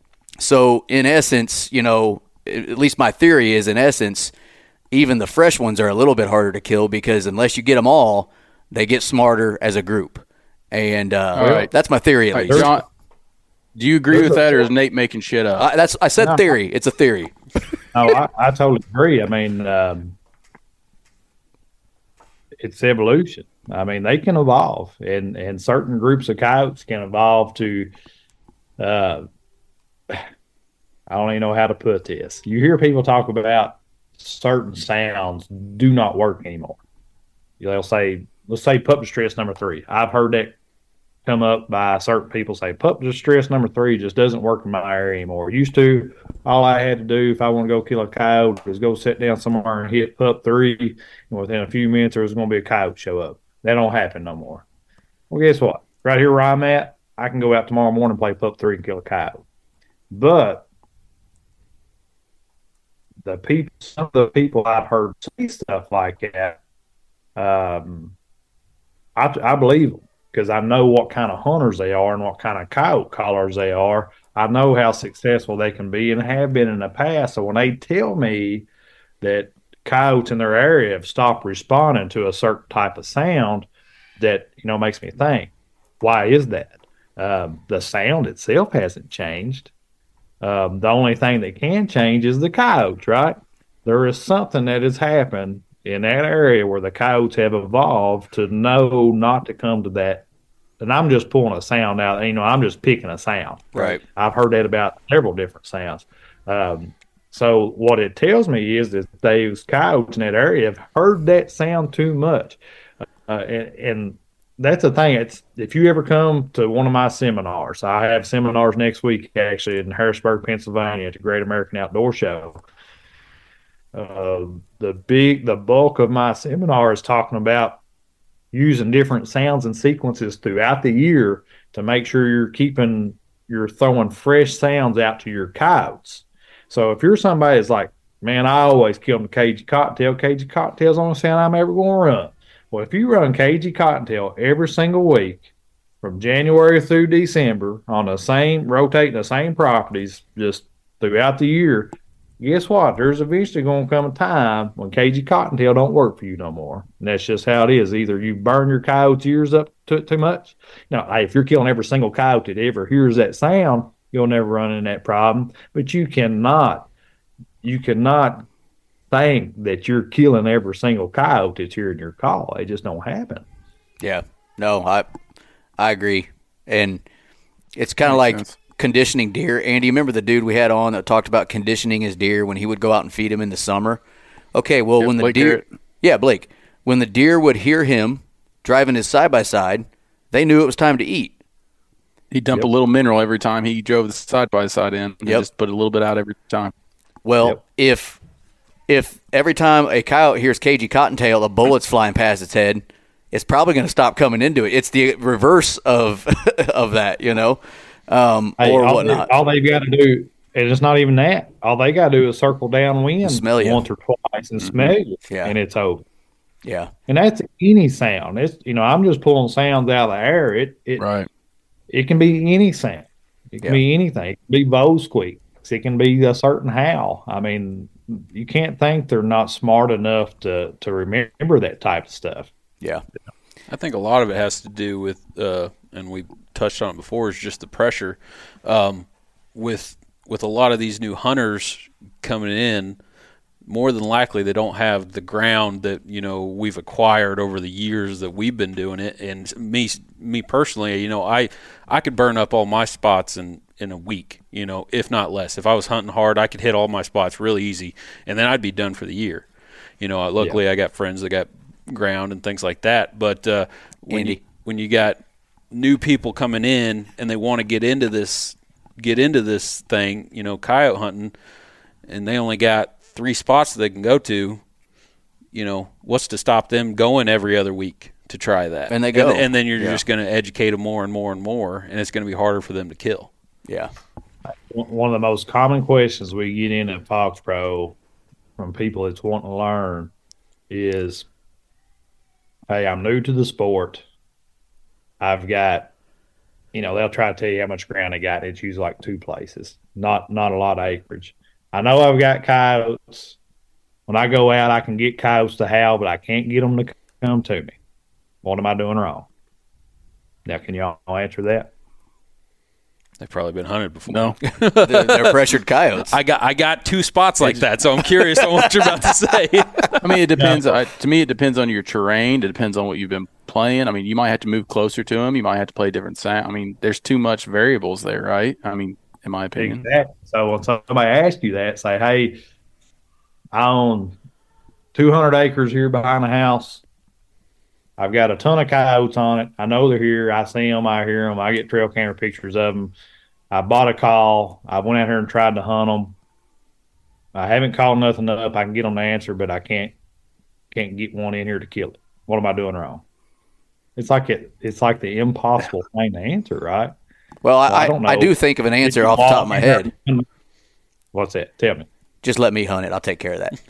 Speaker 8: So in essence, you know, at least my theory is, in essence, even the fresh ones are a little bit harder to kill because unless you get them all, they get smarter as a group. And uh, all right. that's my theory at
Speaker 11: all right,
Speaker 8: least.
Speaker 11: John, do you agree with that, or is Nate making shit up?
Speaker 8: I, that's I said
Speaker 9: no,
Speaker 8: theory. It's a theory.
Speaker 9: No, I, I totally agree. I mean, um, it's evolution. I mean, they can evolve, and, and certain groups of coyotes can evolve to uh, – I don't even know how to put this. You hear people talk about certain sounds do not work anymore. They'll say, let's say pup distress number three. I've heard that come up by certain people say pup distress number three just doesn't work in my area anymore. It used to, all I had to do if I want to go kill a coyote was go sit down somewhere and hit pup three, and within a few minutes there was going to be a coyote show up. That don't happen no more. Well, guess what? Right here where I'm at, I can go out tomorrow morning and play pup three and kill a coyote. But the people, some of the people I've heard say stuff like that, um, I, I believe them because I know what kind of hunters they are and what kind of coyote callers they are. I know how successful they can be and have been in the past. So when they tell me that coyotes in their area have stopped responding to a certain type of sound, that, you know, makes me think, why is that? Um, the sound itself hasn't changed. Um, the only thing that can change is the coyotes, right? There is something that has happened in that area where the coyotes have evolved to know not to come to that. And I'm just pulling a sound out. You know, I'm just picking a sound.
Speaker 8: Right.
Speaker 9: I've heard that about several different sounds. Um, so what it tells me is that those coyotes in that area have heard that sound too much. Uh, and, and that's the thing. It's if you ever come to one of my seminars, I have seminars next week actually in Harrisburg, Pennsylvania at the Great American Outdoor Show. Uh, the big, the bulk of my seminar is talking about using different sounds and sequences throughout the year to make sure you're keeping, you're throwing fresh sounds out to your coyotes. So if you're somebody that's like, man, I always kill them cagey cottontail. Cagey cottontail's the only sound I'm ever going to run. Well, if you run cagey cottontail every single week from January through December on the same, rotating the same properties just throughout the year, guess what? There's eventually going to come a time when cagey cottontail don't work for you no more. And that's just how it is. Either you burn your coyote's ears up too, too much. Now, if you're killing every single coyote that ever hears that sound, you'll never run into that problem. But you cannot, you cannot think that you're killing every single coyote that's hearing your call. It just don't happen.
Speaker 8: Yeah. No, I I agree. And it's kind of like
Speaker 11: sense.
Speaker 8: conditioning deer. Andy, you remember the dude we had on that talked about conditioning his deer when he would go out and feed him in the summer? Okay, well,
Speaker 11: Yep,
Speaker 8: when the
Speaker 11: Blake
Speaker 8: deer
Speaker 11: Garrett.
Speaker 8: Yeah, Blake. When the deer would hear him driving his side-by-side, they knew it was time to eat.
Speaker 11: He dumped
Speaker 9: Yep.
Speaker 11: a little mineral every time he drove the side by side in. And
Speaker 8: Yep.
Speaker 11: just put a little bit out every time.
Speaker 8: Well,
Speaker 9: Yep.
Speaker 8: if if every time a coyote hears cagey cottontail, a bullet's flying past its head, it's probably going to stop coming into it. It's the reverse of of that, you know, um,
Speaker 9: Hey,
Speaker 8: or
Speaker 9: all
Speaker 8: whatnot.
Speaker 9: They, all they've got to do, and it's not even that. All they got to do is circle downwind
Speaker 8: Smell ya.
Speaker 9: once or twice and smell you,
Speaker 8: Yeah.
Speaker 9: and it's over.
Speaker 8: Yeah,
Speaker 9: And that's any sound. It's you know, I'm just pulling sounds out of the air. It it
Speaker 11: Right.
Speaker 9: it can be any sound. It can
Speaker 8: Yeah.
Speaker 9: be anything. It can be bow squeaks. It can be a certain howl. I mean, you can't think they're not smart enough to to remember that type of stuff.
Speaker 8: yeah,
Speaker 10: I think a lot of it has to do with, uh, and we touched on it before, is just the pressure. Um, with with a lot of these new hunters coming in, more than likely they don't have the ground that you know we've acquired over the years that we've been doing it. And me, me personally, you know, I I could burn up all my spots in in a week, you know, if not less. If I was hunting hard, I could hit all my spots really easy, and then I'd be done for the year. You know, luckily I got friends that got ground and things like that. But uh, when
Speaker 8: Andy.
Speaker 10: you when you got new people coming in and they want to get into this get into this thing, you know, coyote hunting, and they only got three spots that they can go to, you know, what's to stop them going every other week to try that?
Speaker 8: And they go.
Speaker 10: And, and then you're
Speaker 8: Yeah.
Speaker 10: just going to educate them more and more and more, and it's going to be harder for them to kill.
Speaker 8: yeah,
Speaker 9: One of the most common questions we get in at Fox Pro from people that's wanting to learn is, hey, I'm new to the sport. I've got, you know, they'll try to tell you how much ground they got. It's usually like two places, not not a lot of acreage. I know I've got coyotes. When I go out, I can get coyotes to howl, but I can't get them to come to me. What am I doing wrong? Now, can y'all answer that?
Speaker 10: They've probably been hunted before.
Speaker 11: No.
Speaker 8: they're, they're pressured coyotes.
Speaker 10: I got I got two spots like that, so I'm curious on what you're about to say.
Speaker 11: I mean, it depends. I, to me, it depends on your terrain. It depends on what you've been playing. I mean, you might have to move closer to them. You might have to play different sound. I mean, there's too much variables there, right? I mean, in my opinion.
Speaker 9: Exactly. So when somebody asks you that, say, hey, I own two hundred acres here behind the house. I've got a ton of coyotes on it. I know they're here. I see them. I hear them. I get trail camera pictures of them. I bought a call. I went out here and tried to hunt them. I haven't called nothing up. I can get them to answer, but I can't can't get one in here to kill it. What am I doing wrong? It's like it. It's like the impossible thing to answer, right?
Speaker 8: Well, I,
Speaker 9: Well, I
Speaker 8: I,
Speaker 9: don't
Speaker 8: I
Speaker 9: know.
Speaker 8: do think of an answer
Speaker 9: If you
Speaker 8: off the top
Speaker 9: walk
Speaker 8: of my
Speaker 9: in there-
Speaker 8: head.
Speaker 9: What's that? Tell me.
Speaker 8: Just let me hunt it. I'll take care of that.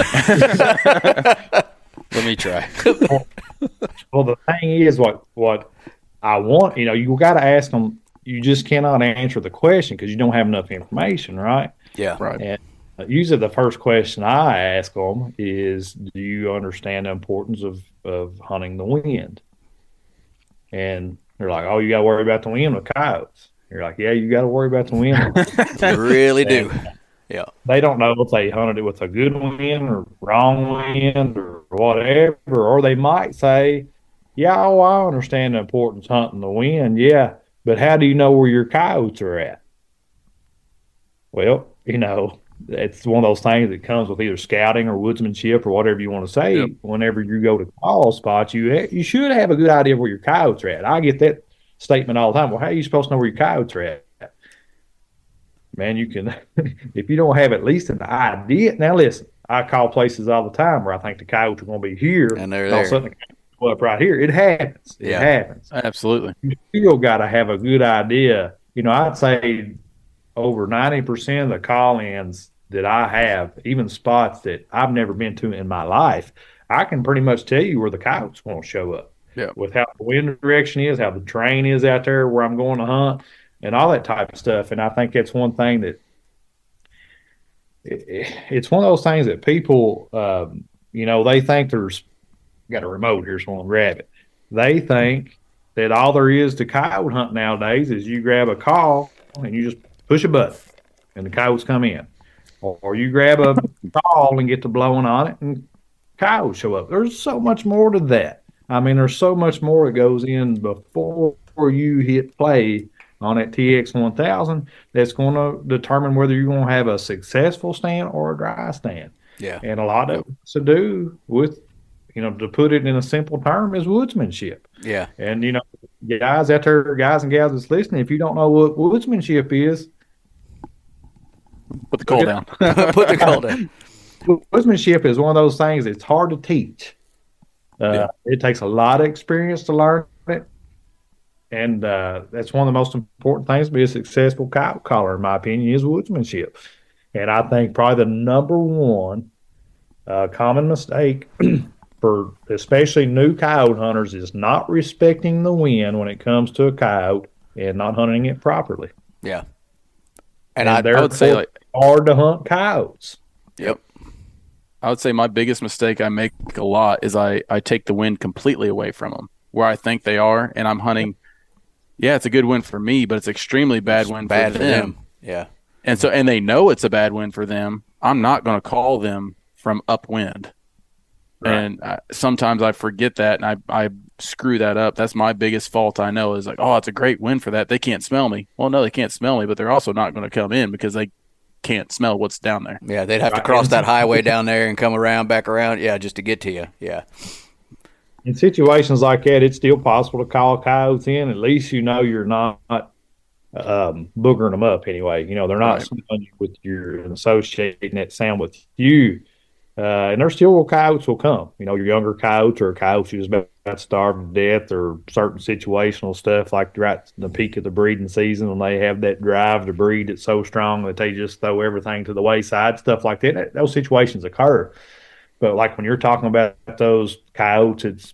Speaker 10: Let me try.
Speaker 9: Well, the thing is, what what I want, you know, you got to ask them. You just cannot answer the question because you don't have enough information, right?
Speaker 8: Yeah.
Speaker 11: Right.
Speaker 9: And usually, the first question I ask them is, "Do you understand the importance of of hunting the wind?" And they're like, "Oh, you got to worry about the wind with coyotes." You're like, "Yeah, you got to worry about the wind."
Speaker 8: You really do. Yeah.
Speaker 9: They don't know if they hunted it with a good wind or wrong wind or whatever, or they might say, yeah, oh, I understand the importance of hunting the wind, yeah, but how do you know where your coyotes are at? Well, you know, it's one of those things that comes with either scouting or woodsmanship or whatever you want to say.
Speaker 11: Yep.
Speaker 9: Whenever you go to call spots, you ha- you should have a good idea of where your coyotes are at. I get that statement all the time. Well, how are you supposed to know where your coyotes are at? Man, you can, if you don't have at least an idea. Now, listen, I call places all the time where I think the coyotes are going to be here.
Speaker 8: And they're
Speaker 9: all of a
Speaker 8: there.
Speaker 9: sudden, the coyotes go up right here. It happens. It
Speaker 8: Yeah.
Speaker 9: happens.
Speaker 11: Absolutely.
Speaker 9: You still got to have a good idea. You know, I'd say over ninety percent of the call-ins that I have, even spots that I've never been to in my life, I can pretty much tell you where the coyotes won't show up.
Speaker 11: Yeah.
Speaker 9: With how the wind direction is, how the terrain is out there, where I'm going to hunt, and all that type of stuff. And I think that's one thing that it, it's one of those things that people, um, you know, they think there's got a remote here, so I'm gonna grab it. They think that all there is to coyote hunt nowadays is you grab a call and you just push a button and the coyotes come in. or, or you grab a call and get to blowing on it, and coyotes show up. There's so much more to that. I mean, there's so much more that goes in before you hit play on that T X one thousand that's going to determine whether you're going to have a successful stand or a dry stand.
Speaker 8: Yeah.
Speaker 9: And a lot of it's to do with, you know, to put it in a simple term, is woodsmanship.
Speaker 8: Yeah.
Speaker 9: And, you know, guys out there, guys and gals that's listening, if you don't know what woodsmanship is,
Speaker 11: put the call down.
Speaker 8: Put the call down.
Speaker 9: Woodsmanship is one of those things that's hard to teach. Uh,
Speaker 11: Yeah.
Speaker 9: It takes a lot of experience to learn it. And uh, that's one of the most important things to be a successful coyote caller, in my opinion, is woodsmanship. And I think probably the number one uh, common mistake for especially new coyote hunters is not respecting the wind when it comes to a coyote and not hunting it properly.
Speaker 8: Yeah.
Speaker 9: And,
Speaker 11: And I- I would say,
Speaker 9: therefore,
Speaker 11: like-
Speaker 9: hard to hunt coyotes.
Speaker 8: Yep.
Speaker 11: I would say my biggest mistake I make a lot is I, I take the wind completely away from them where I think they are, and I'm hunting. Yeah, it's a good win for me, but it's extremely bad
Speaker 8: It's
Speaker 11: win
Speaker 8: bad
Speaker 11: for
Speaker 8: for
Speaker 11: them.
Speaker 8: them. Yeah.
Speaker 11: And so, and they know it's a bad win for them. I'm not going to call them from upwind.
Speaker 9: Right.
Speaker 11: And I, sometimes I forget that, and I, I screw that up. That's my biggest fault. I know is like, oh, it's a great win for that. They can't smell me. Well, no, they can't smell me, but they're also not going to come in because they can't smell what's down there.
Speaker 8: Yeah, they'd have to
Speaker 9: Right.
Speaker 8: cross that highway down there and come around, back around. Yeah, just to get to you. Yeah.
Speaker 9: In situations like that, it's still possible to call coyotes in. At least you know you're not um, boogering them up anyway. You know, they're not
Speaker 11: Right.
Speaker 9: smelling you with your and associating that sound with you. Uh, and there's still coyotes will come. You know, your younger coyotes or coyotes who's about to starve to death or certain situational stuff like right at the peak of the breeding season when they have that drive to breed that's so strong that they just throw everything to the wayside, stuff like that. Those situations occur. But like when you're talking about those coyotes, it's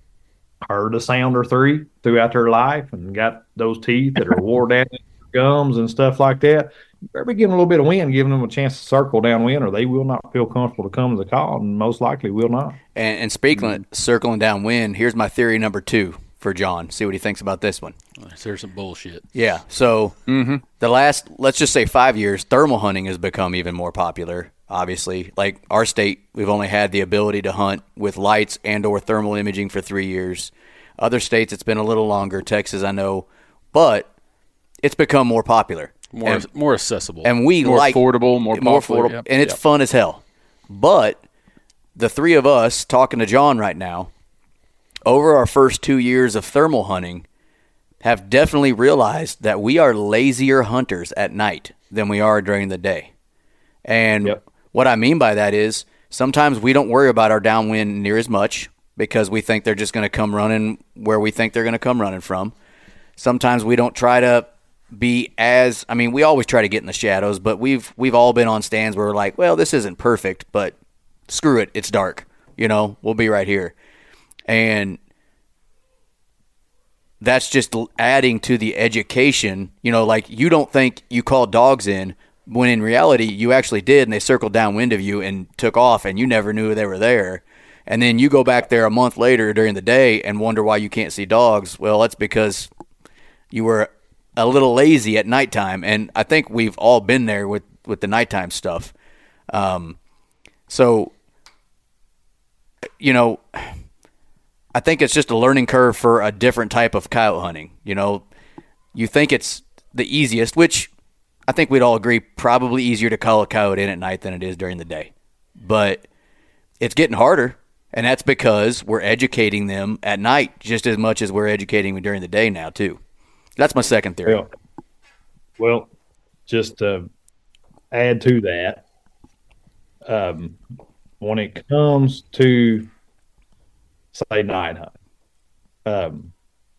Speaker 9: heard a sound or three throughout their life and got those teeth that are wore down in their gums and stuff like that. You better be giving a little bit of wind, giving them a chance to circle downwind, or they will not feel comfortable to come to the call, and most likely will not.
Speaker 8: And, and speaking circling downwind, here's my theory number two for John. See what he thinks about this one.
Speaker 10: There's some bullshit.
Speaker 8: Yeah. So the last, let's just say five years, thermal hunting has become even more popular. Obviously, like our state, we've only had the ability to hunt with lights and or thermal imaging for three years. Other states, it's been a little longer. Texas, I know, but it's become more popular,
Speaker 10: More
Speaker 8: and,
Speaker 10: more accessible.
Speaker 8: and we
Speaker 11: More
Speaker 8: like
Speaker 11: affordable, more
Speaker 8: more
Speaker 11: popular,
Speaker 8: affordable,
Speaker 11: yep,
Speaker 8: and it's
Speaker 11: yep.
Speaker 8: fun as hell. But the three of us talking to John right now, over our first two years of thermal hunting, have definitely realized that we are lazier hunters at night than we are during the day. And
Speaker 9: Yep.
Speaker 8: what I mean by that is sometimes we don't worry about our downwind near as much because we think they're just going to come running where we think they're going to come running from. Sometimes we don't try to be as, I mean, we always try to get in the shadows, but we've we've all been on stands where we're like, well, this isn't perfect, but screw it, it's dark. You know, we'll be right here. And that's just adding to the education. You know, like you don't think you called dogs in when in reality you actually did, and they circled downwind of you and took off, and you never knew they were there. And then you go back there a month later during the day and wonder why you can't see dogs. Well, that's because you were a little lazy at nighttime, and I think we've all been there with, with the nighttime stuff. Um, so, you know, I think it's just a learning curve for a different type of coyote hunting. You know, you think it's the easiest, which I think we'd all agree probably easier to call a coyote in at night than it is during the day. But it's getting harder, and that's because we're educating them at night just as much as we're educating them during the day now, too. That's my second theory.
Speaker 9: Well, well just to add to that, um, when it comes to, say, night hunt, um,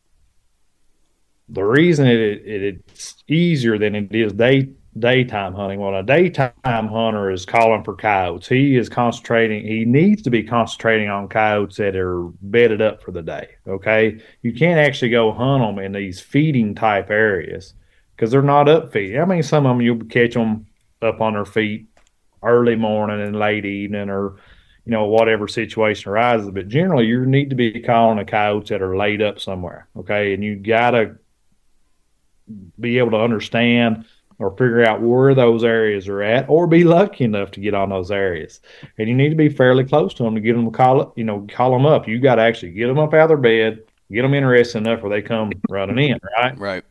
Speaker 9: the reason it, it it's easier than it is day daytime hunting. When a daytime hunter is calling for coyotes, he is concentrating. He needs to be concentrating on coyotes that are bedded up for the day. Okay, you can't actually go hunt them in these feeding type areas because they're not up feeding. I mean, some of them you'll catch them up on their feet early morning and late evening, or you know, whatever situation arises. But generally, you need to be calling the coyotes that are laid up somewhere. Okay, and you gotta be able to understand or figure out where those areas are at, or be lucky enough to get on those areas. And you need to be fairly close to them to get them to call up, you know, call them up. You got to actually get them up out of their bed, get them interested enough where they come running in, right?
Speaker 8: Right.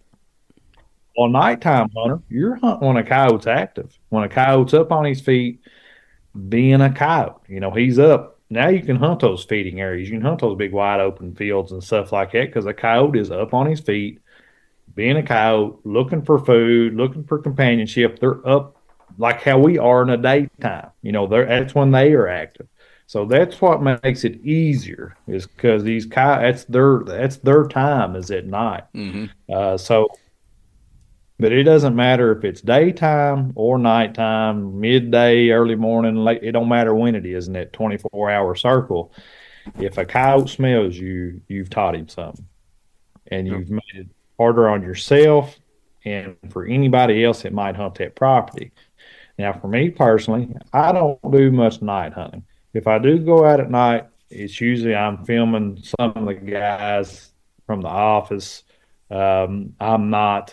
Speaker 9: On nighttime hunter, you're hunting when a coyote's active. When a coyote's up on his feet, being a coyote, you know, he's up. Now you can hunt those feeding areas. You can hunt those big wide open fields and stuff like that because a coyote is up on his feet, being a coyote, looking for food, looking for companionship. They're up like how we are in the daytime. You know, they're, that's when they are active. So that's what makes it easier, is because these coyotes, that's their that's their time is at night.
Speaker 8: Mm-hmm.
Speaker 9: Uh, so, but it doesn't matter if it's daytime or nighttime, midday, early morning, late. It don't matter when it is in that twenty-four hour circle. If a coyote smells you, you've taught him something, and you've made it harder on yourself and for anybody else that might hunt that property. Now, for me personally, I don't do much night hunting. If I do go out at night, it's usually I'm filming some of the guys from the office. Um, I'm not,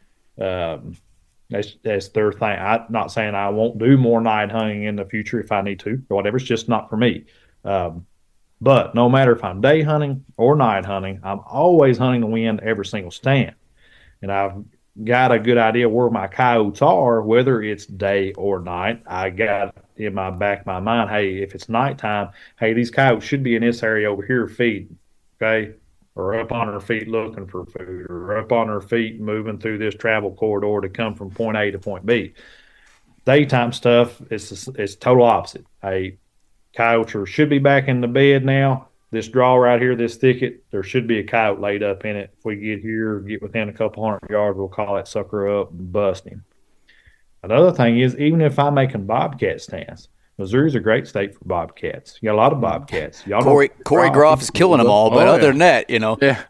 Speaker 9: um, that's, that's their thing. I'm not saying I won't do more night hunting in the future if I need to or whatever. It's just not for me. Um, but no matter if I'm day hunting or night hunting, I'm always hunting to win every single stand. And I've got a good idea where my coyotes are, whether it's day or night. I got in my back of my mind, hey, if it's nighttime, hey, these coyotes should be in this area over here feeding, okay? Or up on their feet looking for food, or up on their feet moving through this travel corridor to come from point A to point B. Daytime stuff, it's, it's total opposite. Hey, coyotes should be back in the bed now. This draw right here, this thicket, there should be a coyote laid up in it. If we get here, get within a couple hundred yards, we'll call that sucker up and bust him. Another thing is, even if I'm making bobcat stands, Missouri's a great state for bobcats. You got a lot of bobcats. Y'all
Speaker 8: Corey,
Speaker 9: know
Speaker 8: Corey Groff is killing them all, but
Speaker 9: oh,
Speaker 8: other
Speaker 9: yeah.
Speaker 8: than that, you know.
Speaker 11: Yeah.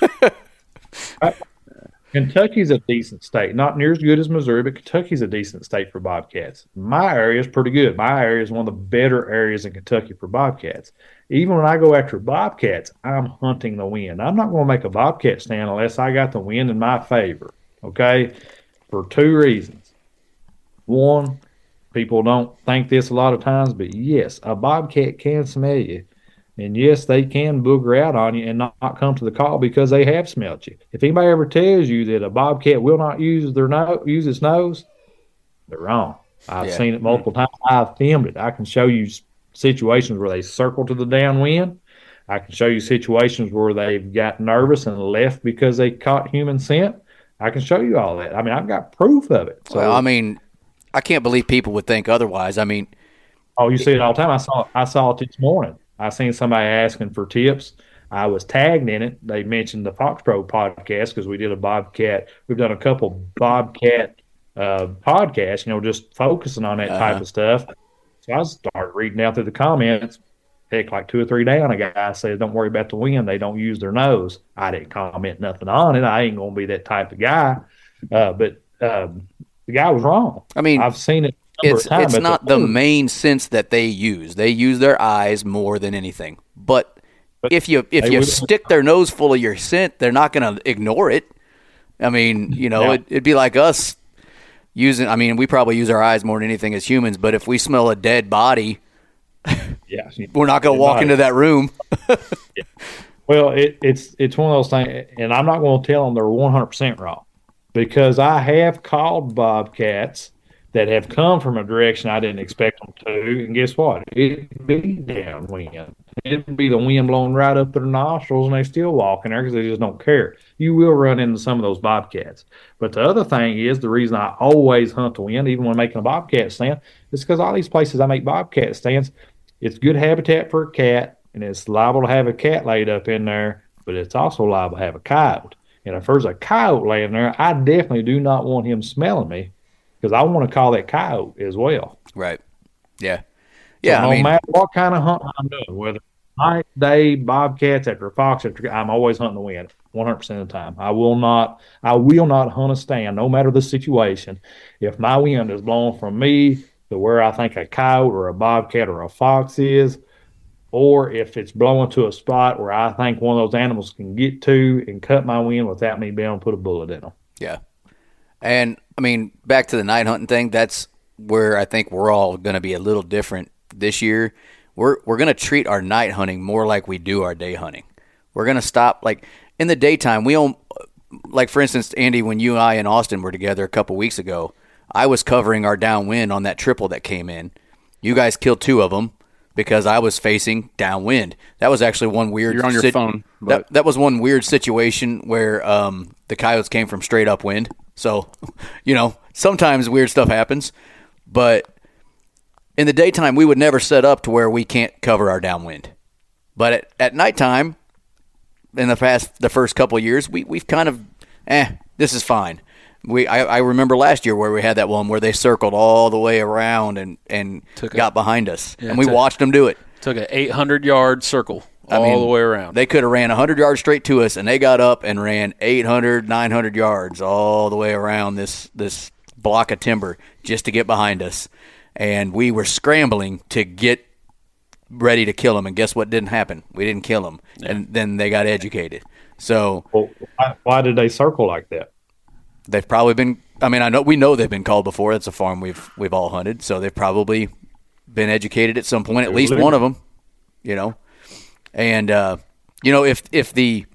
Speaker 9: Kentucky's a decent state. Not near as good as Missouri, but Kentucky's a decent state for bobcats. My area is pretty good. My area is one of the better areas in Kentucky for bobcats. Even when I go after bobcats, I'm hunting the wind. I'm not going to make a bobcat stand unless I got the wind in my favor, okay, for two reasons. One, people don't think this a lot of times, but yes, a bobcat can smell you. And yes, they can booger out on you and not, not come to the call because they have smelled you. If anybody ever tells you that a bobcat will not use their nose, use its nose, they're wrong. I've
Speaker 8: Yeah.
Speaker 9: seen it multiple times. I've filmed it. I can show you situations where they circle to the downwind. I can show you situations where they've got nervous and left because they caught human scent. I can show you all that. I mean, I've got proof of it. So,
Speaker 8: Well, I mean, I can't believe people would think otherwise. I mean,
Speaker 9: oh, you see it all the time. I saw I saw it this morning. I seen somebody asking for tips. I was tagged in it. They mentioned the Fox Pro podcast because we did a bobcat. We've done a couple bobcat uh, podcasts, you know, just focusing on that
Speaker 8: Uh-huh.
Speaker 9: type of stuff. So I started reading out through the comments. Heck, like two or three down, a guy said, "Don't worry about the wind. They don't use their nose." I didn't comment nothing on it. I ain't gonna be that type of guy. Uh, but um, the guy was wrong.
Speaker 8: I mean,
Speaker 9: I've seen it. a number
Speaker 8: it's
Speaker 9: of times,
Speaker 8: it's
Speaker 9: but
Speaker 8: not the main sense that they use. They use their eyes more than anything. But,
Speaker 9: But
Speaker 8: if you if
Speaker 9: they
Speaker 8: you
Speaker 9: would-
Speaker 8: stick their nose full of your scent, they're not going to ignore it. I mean, you know,
Speaker 9: Yeah.
Speaker 8: it, it'd be like us using. I mean, we probably use our eyes more than anything as humans. But if we smell a dead body,
Speaker 9: yeah,
Speaker 8: we're not going to walk
Speaker 9: body.
Speaker 8: into that room.
Speaker 9: Well, it, it's it's one of those things, and I'm not going to tell them they're one hundred percent wrong because I have called bobcats that have come from a direction I didn't expect them to, and guess what? It'd be downwind. It'd be the wind blowing right up their nostrils, and they still walk in there because they just don't care. You will run into some of those bobcats. But the other thing is, the reason I always hunt the wind, even when making a bobcat stand, is because all these places I make bobcat stands, it's good habitat for a cat, and it's liable to have a cat laid up in there, but it's also liable to have a coyote. And if there's a coyote laying there, I definitely do not want him smelling me because I want to call that coyote as well.
Speaker 8: Right. Yeah. Yeah.
Speaker 9: So no
Speaker 8: I mean,
Speaker 9: matter what kind of hunt I'm doing, whether night, day, bobcats after fox, after I'm always hunting the wind one hundred percent of the time. I will not, I will not hunt a stand, no matter the situation. If my wind is blowing from me to where I think a coyote or a bobcat or a fox is, or if it's blowing to a spot where I think one of those animals can get to and cut my wind without me being able to put a bullet in them.
Speaker 8: yeah. And I mean, back to the night hunting thing, that's where I think we're all going to be a little different this year. We're we're going to treat our night hunting more like we do our day hunting. We're going to stop, like, in the daytime, we don't, like, for instance, Andy, when you and I and Austin were together a couple weeks ago, I was covering our downwind on that triple that came in. You guys killed two of them because I was facing downwind. That was actually one weird.
Speaker 11: You're on your
Speaker 8: sit-
Speaker 11: phone.
Speaker 8: That that was one weird situation where um, the coyotes came from straight upwind. So, you know, sometimes weird stuff happens. But in the daytime, we would never set up to where we can't cover our downwind. But at, at nighttime, in the past, the first couple of years, we we've kind of, eh, this is fine. We I, I remember last year where we had that one where they circled all the way around and, and
Speaker 10: Took
Speaker 8: got
Speaker 10: a,
Speaker 8: behind us.
Speaker 10: yeah,
Speaker 8: and we
Speaker 10: took,
Speaker 8: watched them do it.
Speaker 10: Took an eight hundred yard circle all
Speaker 8: I mean,
Speaker 10: the way around.
Speaker 8: They could have ran one hundred yards straight to us, and they got up and ran eight hundred, nine hundred yards all the way around this, this block of timber just to get behind us. And we were scrambling to get ready to kill them. And guess what didn't happen? We didn't kill them. Yeah. And then they got educated. So
Speaker 9: well, why, why did they circle like that?
Speaker 8: They've probably been, I mean, I know we know they've been called before. That's a farm we've we've all hunted. So they've probably been educated at some point, at least one of them, you know. And, uh, you know, if if the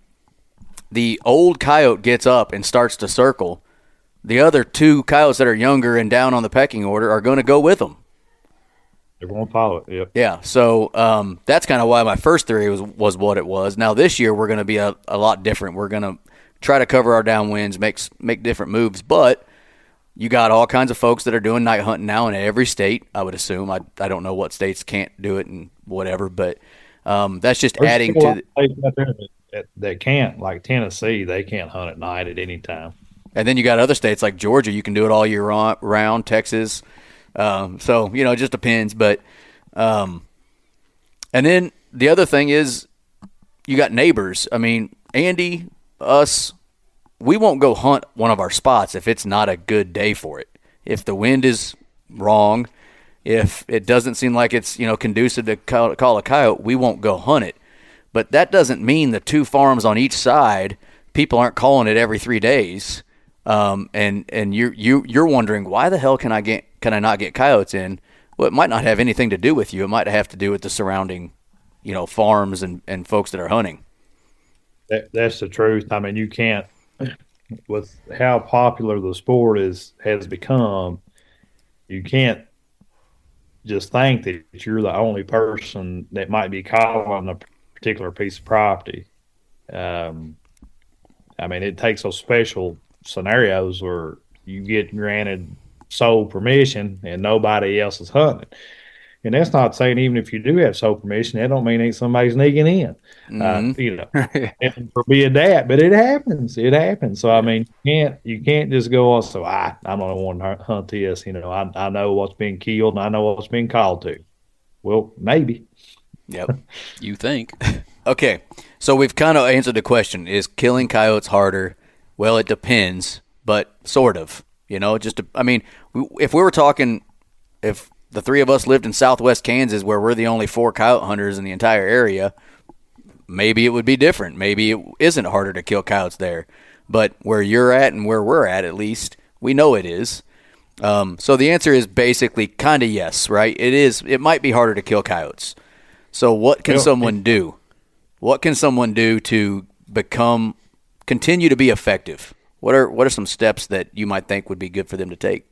Speaker 8: the old coyote gets up and starts to circle, the other two coyotes that are younger and down on the pecking order are going to go with them.
Speaker 9: They're going to follow it, yep.
Speaker 8: Yeah, so um, that's kind of why my first theory was was what it was. Now this year we're going to be a, a lot different. We're going to try to cover our downwinds, make make different moves, but you got all kinds of folks that are doing night hunting now in every state, I would assume. I I don't know what states can't do it and whatever, but um, that's just
Speaker 9: There's
Speaker 8: adding
Speaker 9: still
Speaker 8: to
Speaker 9: the, out there that, that can't, like Tennessee, they can't hunt at night at any time.
Speaker 8: And then you got other states like Georgia, you can do it all year round, Texas. Um, so, you know, it just depends. But, um, and then the other thing is you got neighbors. I mean, Andy, us, we won't go hunt one of our spots if it's not a good day for it. If the wind is wrong, if it doesn't seem like it's, you know, conducive to call, call a coyote, we won't go hunt it. But that doesn't mean the two farms on each side, people aren't calling it every three days. Um, and, and you, you, you're wondering, why the hell can I get, can I not get coyotes in? Well, it might not have anything to do with you. It might have to do with the surrounding, you know, farms and, and folks that are hunting.
Speaker 9: That, that's the truth. I mean, you can't, with how popular the sport is, has become, you can't just think that you're the only person that might be calling a particular piece of property. Um, I mean, it takes those special scenarios where you get granted sole permission and nobody else is hunting. And that's not saying even if you do have sole permission, that don't mean ain't somebody sneaking in. Mm-hmm. Uh, you know, and forbid that, but it happens. It happens. So I mean, you can't you can't just go on. So I I'm not going to hunt this. You know, I I know what's being killed and I know what's being called to. Well, maybe.
Speaker 8: Yep.
Speaker 10: You think?
Speaker 8: Okay, so we've kind of answered the question: is killing coyotes harder? Well, it depends, but sort of. You know, just I mean, if we were talking, if the three of us lived in Southwest Kansas, where we're the only four coyote hunters in the entire area, maybe it would be different. Maybe it isn't harder to kill coyotes there. But where you're at and where we're at, at least, we know it is. Um, so the answer is basically kind of yes, right? It is. It might be harder to kill coyotes. So what can someone do? What can someone do to become, continue to be effective? What are what are some steps that you might think would be good for them to take?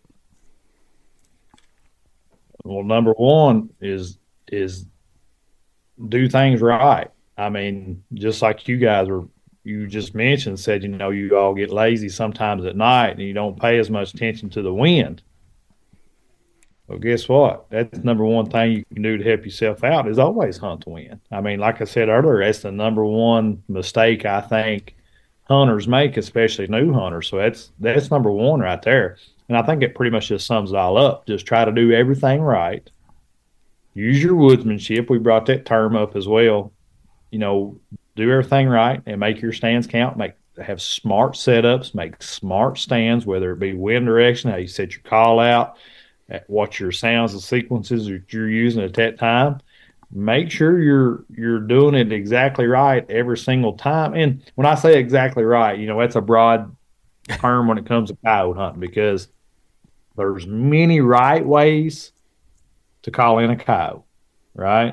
Speaker 9: Well, number one is is do things right. I mean, just like you guys were, you just mentioned, said, you know, you all get lazy sometimes at night and you don't pay as much attention to the wind. Well, guess what? That's the number one thing you can do to help yourself out is always hunt the wind. I mean, like I said earlier, that's the number one mistake I think hunters make, especially new hunters. So that's that's number one right there. And I think it pretty much just sums it all up. Just try to do everything right. Use your woodsmanship. We brought that term up as well. You know, do everything right and make your stands count. Make have smart setups. Make smart stands, whether it be wind direction, how you set your call out, what your sounds and sequences that you're using at that time. Make sure you're you're doing it exactly right every single time. And when I say exactly right, you know, that's a broad term when it comes to coyote hunting because there's many right ways to call in a coyote, right?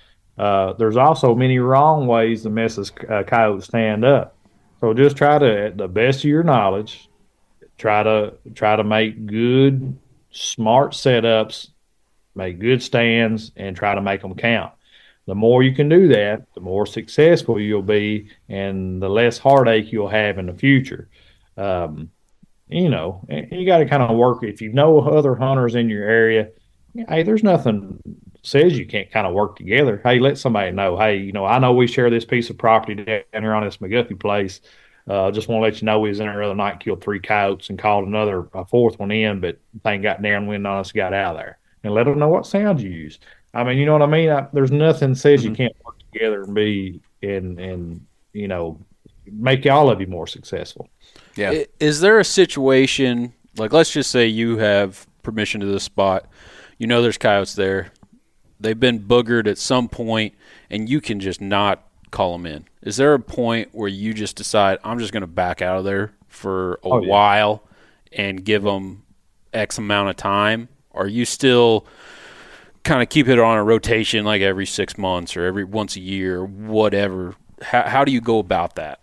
Speaker 9: Uh, there's also many wrong ways to mess a coyote stand up. So just try to, at the best of your knowledge, try to try to make good, smart setups, make good stands, and try to make them count. The more you can do that, the more successful you'll be, and the less heartache you'll have in the future. Um, you know, you got to kind of work. If you know other hunters in your area, hey, there's nothing says you can't kind of work together. Hey, let somebody know. Hey, you know, I know we share this piece of property down here on this McGuffey place. Uh, just want to let you know we was in there the other night, killed three coyotes, and called another a fourth one in, but the thing got downwind on us, got out of there. And let them know what sound you use. I mean, you know what I mean? I, there's nothing says mm-hmm. you can't work together and be and and you know make all of you more successful.
Speaker 10: Yeah. Is there a situation like let's just say you have permission to this spot, you know there's coyotes there, they've been boogered at some point, and you can just not call them in. Is there a point where you just decide I'm just going to back out of there for a oh, yeah. while and give them X amount of time? Or are you still kind of keep it on a rotation like every six months or every once a year or whatever? How, how do you go about that?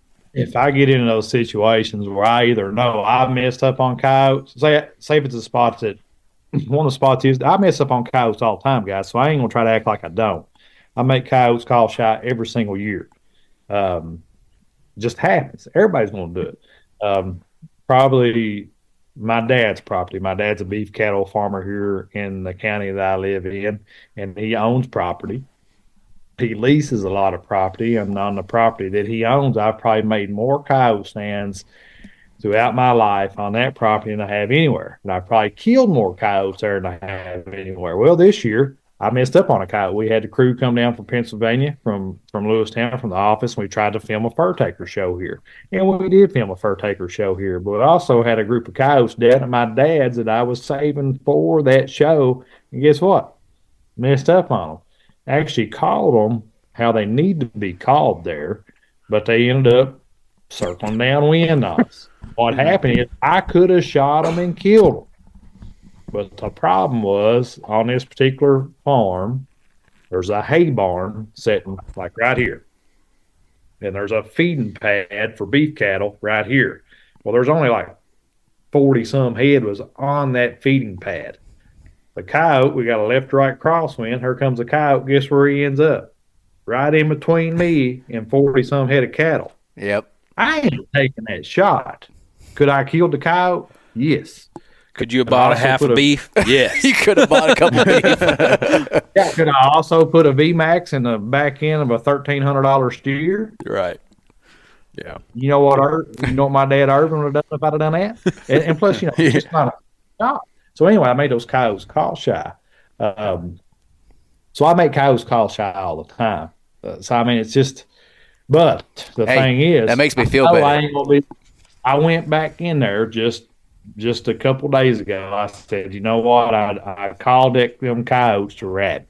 Speaker 9: If I get into those situations where I either know I've messed up on coyotes, say, say if it's a spot that one of the spots is I mess up on coyotes all the time, guys, so I ain't going to try to act like I don't. I make coyotes call shot every single year. Um, just happens. Everybody's going to do it. Um, probably my dad's property. My dad's a beef cattle farmer here in the county that I live in, and he owns property. He leases a lot of property, and on the property that he owns, I've probably made more coyote stands throughout my life on that property than I have anywhere. And I probably killed more coyotes there than I have anywhere. Well, this year, I messed up on a coyote. We had the crew come down from Pennsylvania, from, from Lewistown, from the office, and we tried to film a fur taker show here. And we did film a fur taker show here, but we also had a group of coyotes down at my dad's that I was saving for that show. And guess what? Messed up on them. Actually called them how they need to be called there, but they ended up circling downwind on us. What happened is I could have shot them and killed them. But the problem was, on this particular farm, there's a hay barn sitting like right here. And there's a feeding pad for beef cattle right here. Well, there's only like forty-some head was on that feeding pad. The coyote, we got a left-right crosswind. Here comes the coyote. Guess where he ends up? Right in between me and forty-some head of cattle.
Speaker 8: Yep.
Speaker 9: I ain't taking that shot. Could I kill the coyote? Yes.
Speaker 10: Could you have bought a half of beef? Yes.
Speaker 8: You could have bought a couple of beef.
Speaker 9: Yeah, could I also put a V MAX in the back end of a thirteen hundred dollars steer?
Speaker 10: Right. Yeah.
Speaker 9: You know what Ir- You know what my dad Irvin would have done if I'd have done that? And, and plus, you know, it's just not a shot. So anyway, I made those coyotes call shy. Um, so I make coyotes call shy all the time. Uh, so, I mean, it's just – but the
Speaker 8: hey,
Speaker 9: thing is –
Speaker 8: that makes me feel
Speaker 9: I
Speaker 8: better.
Speaker 9: I, ain't gonna be, I went back in there just – Just a couple days ago, I said, you know what? I I called it, them coyotes to rat.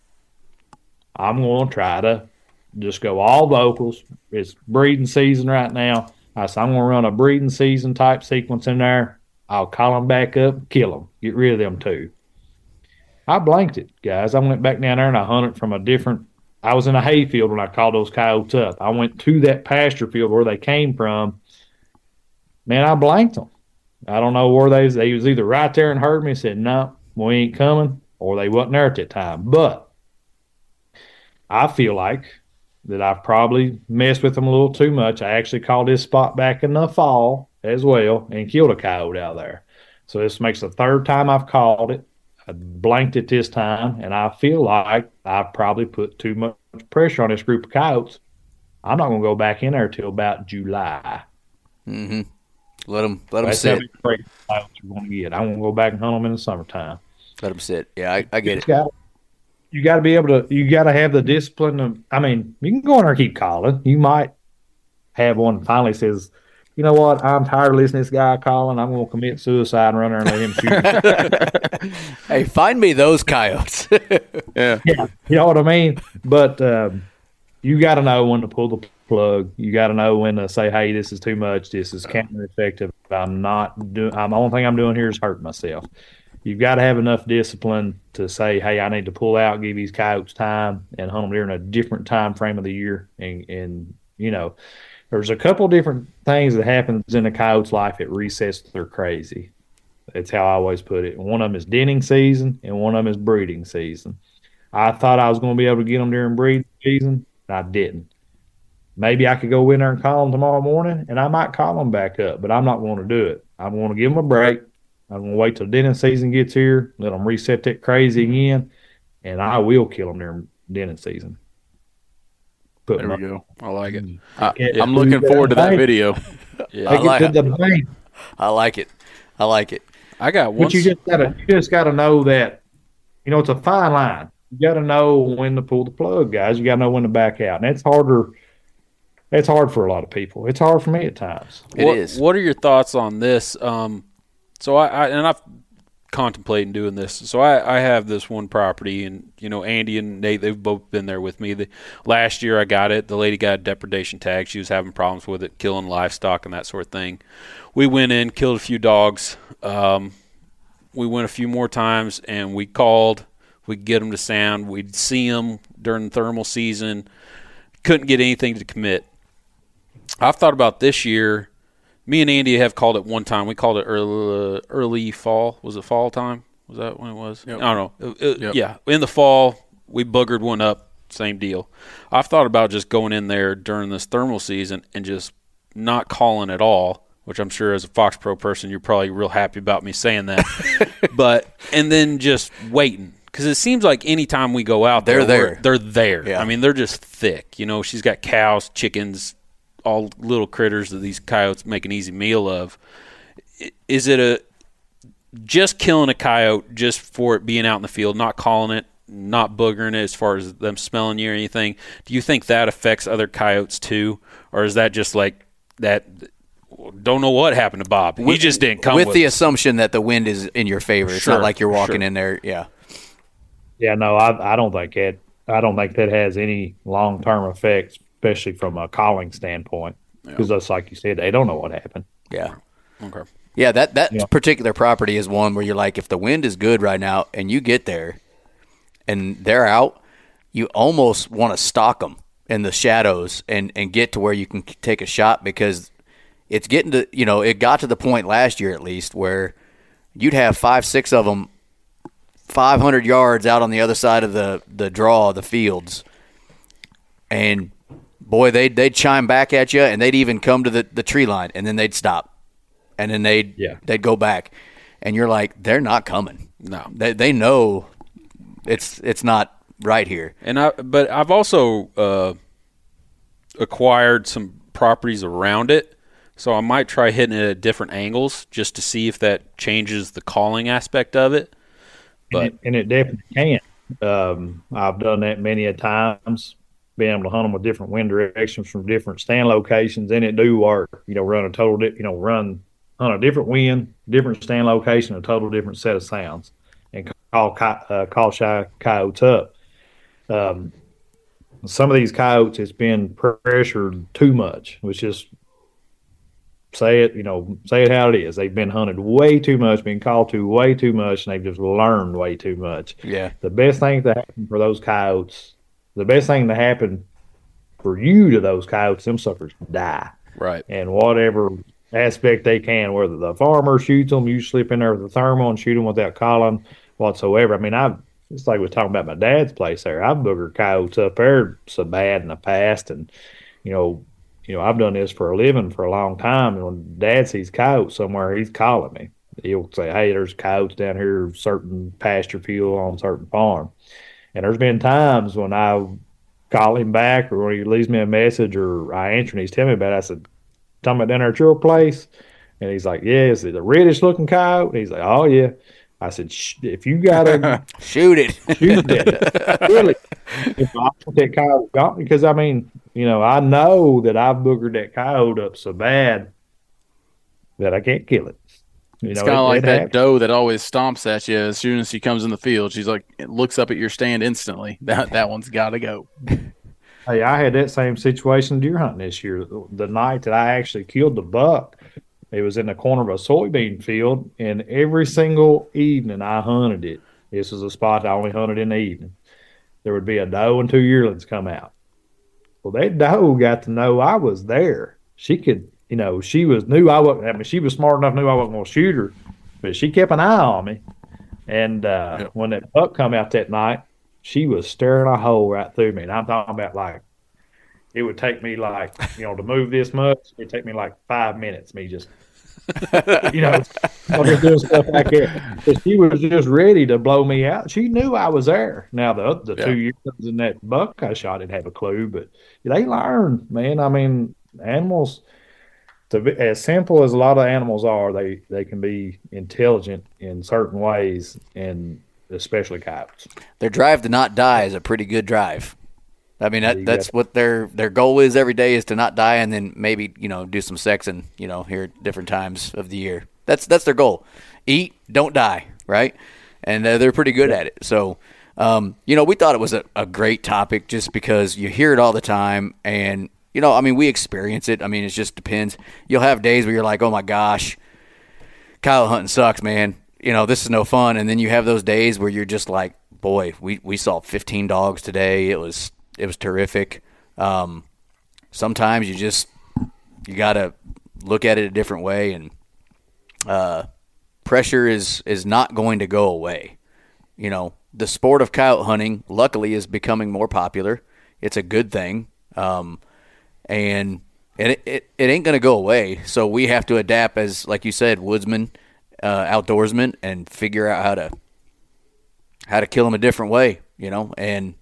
Speaker 9: I'm going to try to just go all vocals. It's breeding season right now. I said, I'm going to run a breeding season type sequence in there. I'll call them back up, kill them, get rid of them too. I blanked it, guys. I went back down there and I hunted from a different – I was in a hay field when I called those coyotes up. I went to that pasture field where they came from. Man, I blanked them. I don't know where they was. They was either right there and heard me and said, no, we ain't coming, or they wasn't there at that time. But I feel like that I've probably messed with them a little too much. I actually called this spot back in the fall as well and killed a coyote out there. So this makes the third time I've called it. I blanked it this time, and I feel like I've probably put too much pressure on this group of coyotes. I'm not going to go back in there till about July.
Speaker 8: Mm-hmm. Let them, let them
Speaker 9: That's
Speaker 8: sit.
Speaker 9: How many you're going to get. I won't go back and hunt them in the summertime.
Speaker 8: Let them sit. Yeah, I, I get it.
Speaker 9: Gotta, you got to be able to. You got to have the discipline. Of, I mean, you can go in there and keep calling. You might have one finally says, "You know what? I'm tired of listening to this guy calling. I'm going to commit suicide and run there and let him shoot."
Speaker 8: Hey, find me those coyotes.
Speaker 10: Yeah,
Speaker 9: yeah, you know what I mean. But um, you got to know when to pull the plug. You got to know when to say, "Hey, this is too much. This is counter-effective. I'm not doing. I'm the only thing I'm doing here is hurting myself." You've got to have enough discipline to say, "Hey, I need to pull out, give these coyotes time, and hunt them during a different time frame of the year." And and you know, there's a couple different things that happens in a coyote's life that resets their crazy. That's how I always put it. One of them is denning season, and one of them is breeding season. I thought I was going to be able to get them during breeding season. I didn't. Maybe I could go in there and call them tomorrow morning, and I might call them back up, but I'm not going to do it. I'm going to give them a break. I'm going to wait till denning season gets here, let them reset that crazy again, and I will kill them during denning season.
Speaker 11: Put there we up. Go. I like it.
Speaker 8: I,
Speaker 11: yeah. I'm looking forward to that video.
Speaker 8: Yeah, I, like it. The I like it. I like it.
Speaker 10: I got one.
Speaker 9: But you just gotta, you just got to know that, you know, it's a fine line. You got to know when to pull the plug, guys. You got to know when to back out, and that's harder. That's hard for a lot of people. It's hard for me at times.
Speaker 8: It
Speaker 10: what,
Speaker 8: is.
Speaker 10: What are your thoughts on this? Um, so I, I and I've contemplating doing this. So I, I have this one property, and you know Andy and Nate, they've both been there with me. The, last year I got it. The lady got a depredation tag. She was having problems with it, killing livestock and that sort of thing. We went in, killed a few dogs. Um, we went a few more times, and we called. We'd get them to sound. We'd see them during the thermal season. Couldn't get anything to commit. I've thought about this year. Me and Andy have called it one time. We called it early, uh, early fall. Was it fall time? Was that when it was? Yep. I don't know. It, it, yep. Yeah, in the fall, we boogered one up. Same deal. I've thought about just going in there during this thermal season and just not calling at all, which I'm sure as a Fox Pro person, you're probably real happy about me saying that. But and then just waiting. Because it seems like any time we go out
Speaker 8: they're
Speaker 10: there,
Speaker 8: there.
Speaker 10: They're there.
Speaker 8: Yeah.
Speaker 10: I mean, they're just thick. You know, she's got cows, chickens, all little critters that these coyotes make an easy meal of. Is it a just killing a coyote just for it being out in the field, not calling it, not boogering it as far as them smelling you or anything? Do you think that affects other coyotes too? Or is that just like that – don't know what happened to Bob. He
Speaker 8: with,
Speaker 10: just didn't come
Speaker 8: with,
Speaker 10: with
Speaker 8: the
Speaker 10: it.
Speaker 8: assumption that the wind is in your favor. It's
Speaker 10: sure,
Speaker 8: not like you're walking
Speaker 10: sure.
Speaker 8: in there. Yeah.
Speaker 9: Yeah, no, I I don't think that I don't think that has any long term effects, especially from a calling standpoint, because yeah. that's like you said, they don't know what happened.
Speaker 8: Yeah.
Speaker 10: Okay.
Speaker 8: Yeah, that that
Speaker 9: yeah.
Speaker 8: particular property is one where you're like, if the wind is good right now, and you get there, and they're out, you almost want to stalk them in the shadows and and get to where you can take a shot, because it's getting to you know it got to the point last year at least where you'd have five six of them. five hundred yards out on the other side of the, the draw, the fields. And, boy, they'd, they'd chime back at you, and they'd even come to the, the tree line, and then they'd stop. And then they'd,
Speaker 9: yeah.
Speaker 8: they'd go back. And you're like, they're not coming.
Speaker 10: No.
Speaker 8: They they know it's it's not right here.
Speaker 10: And I, But I've also uh, acquired some properties around it, so I might try hitting it at different angles just to see if that changes the calling aspect of it. But,
Speaker 9: and, it, and it definitely can. Um, I've done that many a times, being able to hunt them with different wind directions from different stand locations, and it do work. You know, run a total, di- you know, run on a different wind, different stand location, a total different set of sounds, and call uh, call shy coyotes up. Um, some of these coyotes, it's been pressured too much, which is say it, you know, say it how it is. They've been hunted way too much, been called to way too much, and they've just learned way too much.
Speaker 8: Yeah.
Speaker 9: The best thing to happen for those coyotes, the best thing to happen for you to those coyotes, them suckers die.
Speaker 10: Right.
Speaker 9: And whatever aspect they can, whether the farmer shoots them, you slip in there with a thermal and shoot them without calling whatsoever. I mean, I've, it's like we were talking about my dad's place there. I've boogered coyotes up there so bad in the past, and, you know, You know, I've done this for a living for a long time, and when Dad sees coyotes somewhere, he's calling me. He'll say, hey, there's coyotes down here, certain pasture field on certain farm. And there's been times when I call him back, or when he leaves me a message, or I answer and he's telling me about it. I said, talking about down there at your place? And he's like, yeah, is it a reddish-looking coyote? And he's like, oh, yeah. I said, Shh, if you got to
Speaker 8: shoot it,
Speaker 9: shoot it. Really, if I want that coyote gone, because I mean, you know, I know that I've boogered that coyote up so bad that I can't kill it. You
Speaker 11: it's
Speaker 9: know,
Speaker 11: kind of
Speaker 9: it,
Speaker 11: like
Speaker 9: it
Speaker 11: that
Speaker 9: happens.
Speaker 11: doe that always stomps at you as soon as she comes in the field. She's like, it looks up at your stand instantly. That that one's got to go.
Speaker 9: Hey, I had that same situation deer hunting this year. The, the night that I actually killed the buck, it was in the corner of a soybean field, and every single evening I hunted it. This is a spot I only hunted in the evening. There would be a doe and two yearlings come out. Well, that doe got to know I was there. She could, you know, she was knew I wasn't. I mean, she was smart enough, knew I wasn't going to shoot her, but she kept an eye on me. And uh, yep. when that buck come out that night, she was staring a hole right through me. And I'm talking about like, it would take me like, you know, to move this much, it'd take me like five minutes, me just, you know, just doing stuff like that. But she was just ready to blow me out. She knew I was there. Now, the the yeah. two yearlings in that buck I shot didn't have a clue, but they learn, man. I mean, animals, to be, as simple as a lot of animals are, they, they can be intelligent in certain ways, and especially coyotes.
Speaker 8: Their drive to not die is a pretty good drive. I mean, that, that's what their their goal is every day, is to not die, and then maybe, you know, do some sexing, you know, here at different times of the year. That's that's their goal. Eat, don't die, right? And uh, they're pretty good at it. So, um, you know, we thought it was a, a great topic just because you hear it all the time, and, you know, I mean, we experience it. I mean, it just depends. You'll have days where you're like, oh, my gosh, coyote hunting sucks, man. You know, this is no fun. And then you have those days where you're just like, boy, we, we saw fifteen dogs today. It was – It was terrific. Um, sometimes you just you got to look at it a different way, and uh, pressure is is not going to go away. You know, the sport of coyote hunting, luckily, is becoming more popular. It's a good thing, um, and it, it it ain't going to go away. So we have to adapt as, like you said, woodsmen, uh, outdoorsmen, and figure out how to how to kill them a different way. You know, and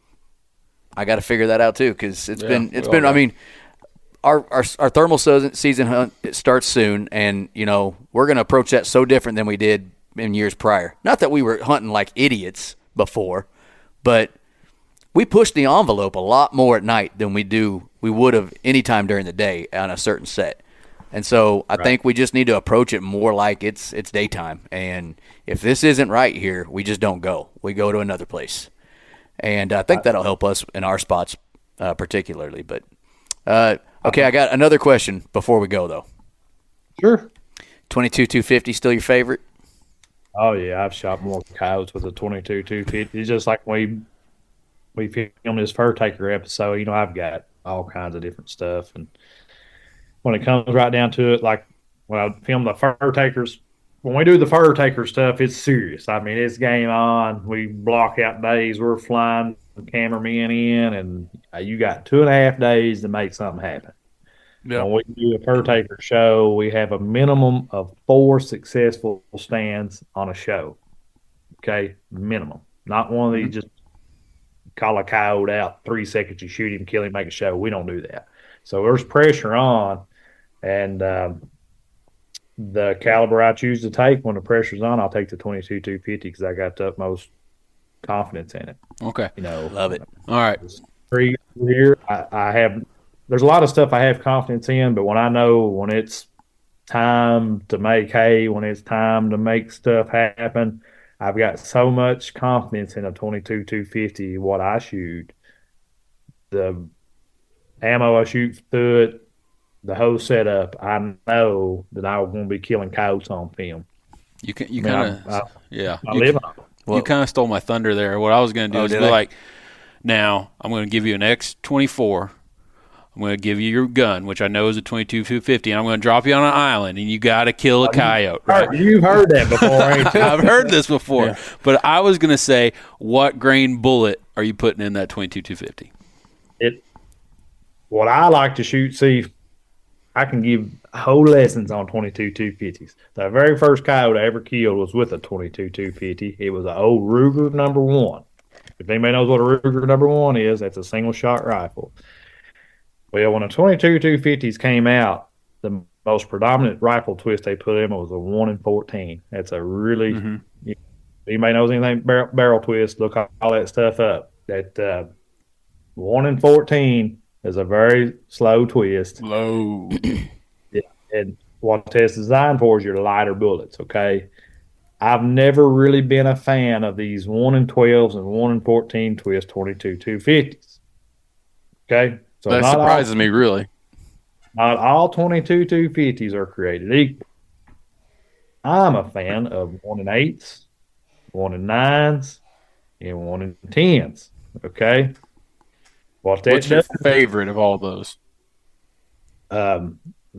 Speaker 8: I got to figure that out too, because it's yeah, been it's been. Right. I mean, our our our thermal season hunt it starts soon, and you know we're going to approach that so different than we did in years prior. Not that we were hunting like idiots before, but we pushed the envelope a lot more at night than we do we would have any time during the day on a certain set. And so I right. think we just need to approach it more like it's it's daytime. And if this isn't right here, we just don't go. We go to another place. And I think that'll help us in our spots uh, particularly. But uh, okay, I got another question before we go, though.
Speaker 9: Sure.
Speaker 8: twenty-two two fifty still your favorite?
Speaker 9: Oh, yeah. I've shot more coyotes with a twenty-two two fifty. It's just like we we filmed this Fur Taker episode. You know, I've got all kinds of different stuff. And when it comes right down to it, like when I film the Fur Takers, when we do the Fur Taker stuff, it's serious. I mean, it's game on. We block out days. We're flying the cameramen in, and you got two and a half days to make something happen. Yep. When we do a Fur Taker show, we have a minimum of four successful stands on a show. Okay? Minimum. Not one of these mm-hmm. just call a coyote out, three seconds, you shoot him, kill him, make a show. We don't do that. So there's pressure on, and um, the caliber I choose to take when the pressure's on, I'll take the twenty-two two fifty because I got the utmost confidence in it.
Speaker 10: Okay.
Speaker 8: You know, love it.
Speaker 10: All right.
Speaker 9: Three here, I, I have. There's a lot of stuff I have confidence in, but when I know when it's time to make hay, when it's time to make stuff happen, I've got so much confidence in a twenty-two two fifty, what I shoot, the ammo I shoot through it, the whole setup. I know that I'm going to be killing coyotes on film.
Speaker 10: You can, you kind of, yeah.
Speaker 9: I live on it.
Speaker 10: You kind of stole my thunder there. What I was going to do oh, is be I? like, now I'm going to give you an X twenty-four. I'm going to give you your gun, which I know is a twenty-two two fifty, and I'm going to drop you on an island, and you got to kill a coyote.
Speaker 9: Right? Heard, you've heard that before, ain't you?
Speaker 10: I've heard this before. Yeah. But I was going to say, what grain bullet are you putting in that twenty-two two fifty?
Speaker 9: It. What I like to shoot, see, I can give whole lessons on twenty-two two fifties. The very first coyote I ever killed was with a twenty-two two fifty. It was an old Ruger number one. If anybody knows what a Ruger number one is, that's a single-shot rifle. Well, when the twenty-two two fifties came out, the most predominant rifle twist they put in was a one in fourteen. That's a really, mm-hmm. you, anybody knows anything barrel, barrel twist, look all, all that stuff up. That uh, one in fourteen is a very slow twist.
Speaker 10: Slow.
Speaker 9: Yeah, and what it's designed for is your lighter bullets, okay? I've never really been a fan of these one in twelves and one in fourteen twist twenty-two two fifties. Okay,
Speaker 11: so that surprises all, me really.
Speaker 9: Not all twenty-two two fifties are created equal. I'm a fan of one and eights, one and nines, and one and tens. Okay,
Speaker 11: what that What's does, your favorite of all those?
Speaker 9: Um,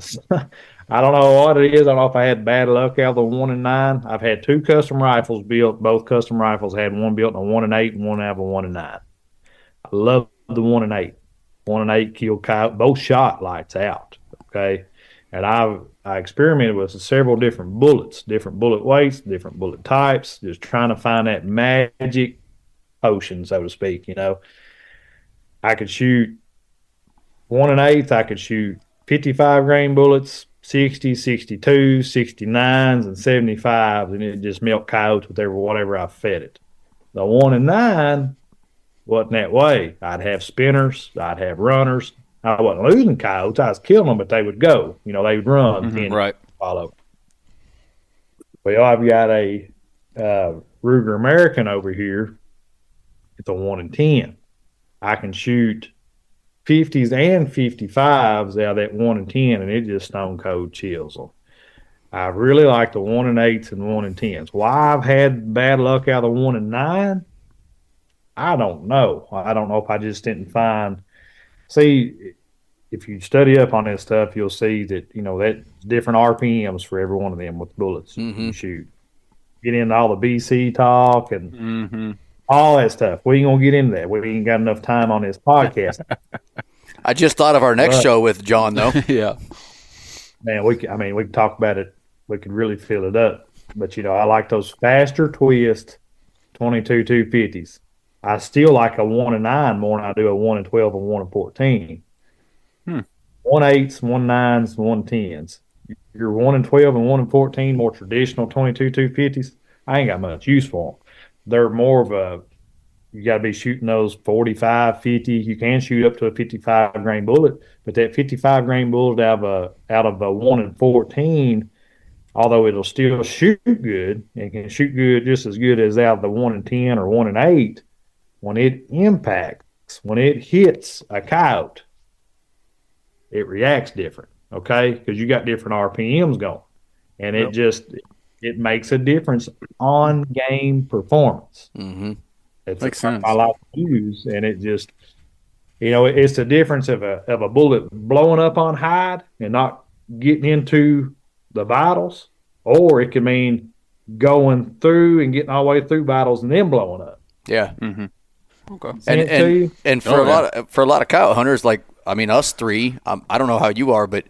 Speaker 9: I don't know what it is. I don't know if I had bad luck out of the one and nine. I've had two custom rifles built. Both custom rifles had one built in a one and eight and one out of a one and nine. I love the one and eight. One and eight killed coyote. Both shot lights out. Okay, and I I experimented with several different bullets, different bullet weights, different bullet types, just trying to find that magic potion, so to speak. You know, I could shoot one and eighth. I could shoot fifty-five grain bullets, sixty, sixty-two, sixty-nines, and seventy-fives, and it just milked coyotes with every, whatever I fed it. The one and nine wasn't that way. I'd have spinners, I'd have runners. I wasn't losing coyotes. I was killing them, but they would go. You know, they would run.
Speaker 11: Mm-hmm, right.
Speaker 9: Follow. Well, I've got a uh, Ruger American over here. It's a one and ten. I can shoot fifties and fifty-fives out of that one and ten, and it just stone cold chills them. I really like the one and eights and one and tens. Why I've had bad luck out of the one and nine, I don't know. I don't know if I just didn't find. See, if you study up on this stuff, you'll see that, you know, that different R P Ms for every one of them with bullets
Speaker 11: mm-hmm.
Speaker 9: you shoot. Get into all the B C talk and
Speaker 11: mm-hmm.
Speaker 9: all that stuff. We ain't gonna get into that. We ain't got enough time on this podcast.
Speaker 8: I just thought of our next but, show with John, though.
Speaker 11: yeah,
Speaker 9: man, we. I mean, we could talk about it. We could really fill it up. But you know, I like those faster twist twenty-two two fifties. I still like a one and nine more than I do a one and twelve and one and fourteen.
Speaker 11: Hmm.
Speaker 9: One eights, one nines, one tens. Your one and twelve and one and fourteen, more traditional twenty-two two fifties. I ain't got much use for them. They're more of a. You got to be shooting those forty-five, fifty. You can shoot up to a fifty-five grain bullet, but that fifty-five grain bullet out of a out of a one and fourteen, although it'll still shoot good and can shoot good just as good as out of the one and ten or one and eight. When it impacts, when it hits a coyote, it reacts different, okay? Because you got different R P Ms going. And it yep. just, it makes a difference on game performance.
Speaker 8: Mm-hmm.
Speaker 9: It's
Speaker 11: Makes
Speaker 9: a
Speaker 11: sense.
Speaker 9: I like to use, and it just, you know, it's the difference of a of a bullet blowing up on hide and not getting into the vitals, or it can mean going through and getting all the way through vitals and then blowing up.
Speaker 8: Yeah.
Speaker 11: Mm-hmm.
Speaker 8: Okay. And and, and for
Speaker 11: oh,
Speaker 8: a lot of, for a lot of coyote hunters, like I mean us three, um, I don't know how you are, but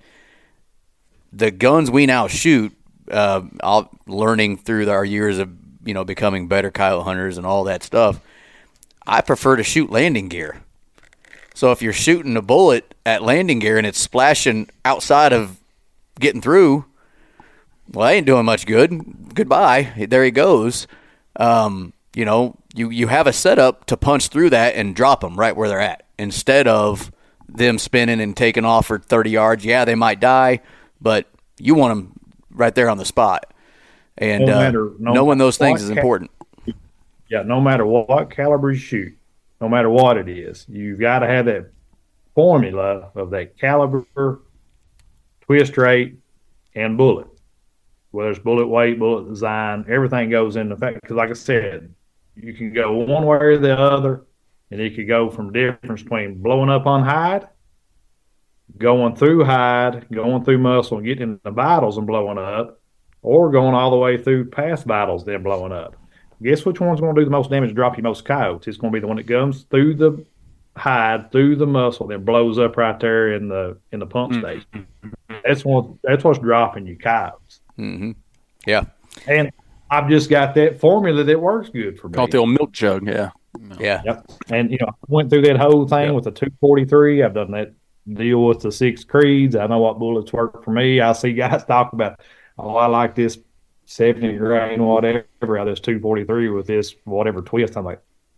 Speaker 8: the guns we now shoot, uh, I'll, learning through our years of you know becoming better coyote hunters and all that stuff, I prefer to shoot landing gear. So if you're shooting a bullet at landing gear and it's splashing outside of getting through, well, I ain't doing much good. Goodbye. There he goes. Um, you know, you, you have a setup to punch through that and drop them right where they're at instead of them spinning and taking off for thirty yards. Yeah, they might die, but you want them right there on the spot. And no matter, uh, no knowing those things is important.
Speaker 9: Cal- yeah, no matter what, what caliber you shoot, no matter what it is, you've got to have that formula of that caliber, twist rate, and bullet. Whether it's bullet weight, bullet design, everything goes into effect. Because like I said, you can go one way or the other, and it could go from difference between blowing up on hide, going through hide, going through muscle, and getting in the vitals and blowing up, or going all the way through past vitals, then blowing up. Guess which one's going to do the most damage to drop you most coyotes? It's going to be the one that comes through the hide, through the muscle, then blows up right there in the in the pump
Speaker 11: Mm-hmm.
Speaker 9: station. That's one. That's what's dropping you coyotes.
Speaker 8: Mm-hmm. Yeah.
Speaker 9: And I've just got that formula that works good for me.
Speaker 11: Call it the old milk jug, yeah.
Speaker 8: Yeah.
Speaker 9: Yep. And, you know, I went through that whole thing yep. with the two forty-three. I've done that deal with the six creeds. I know what bullets work for me. I see guys talk about, oh, I like this seventy grain, whatever, out of this two forty-three with this whatever twist. I'm like,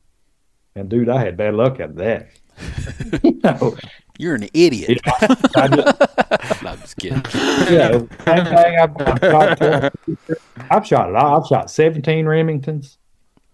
Speaker 9: and dude, I had bad luck out of that. you know,
Speaker 8: You're an idiot.
Speaker 9: You know, I just,
Speaker 8: no, I'm just kidding.
Speaker 9: Yeah, same thing. I've, I've, shot, I've shot it all. I've shot seventeen Remingtons.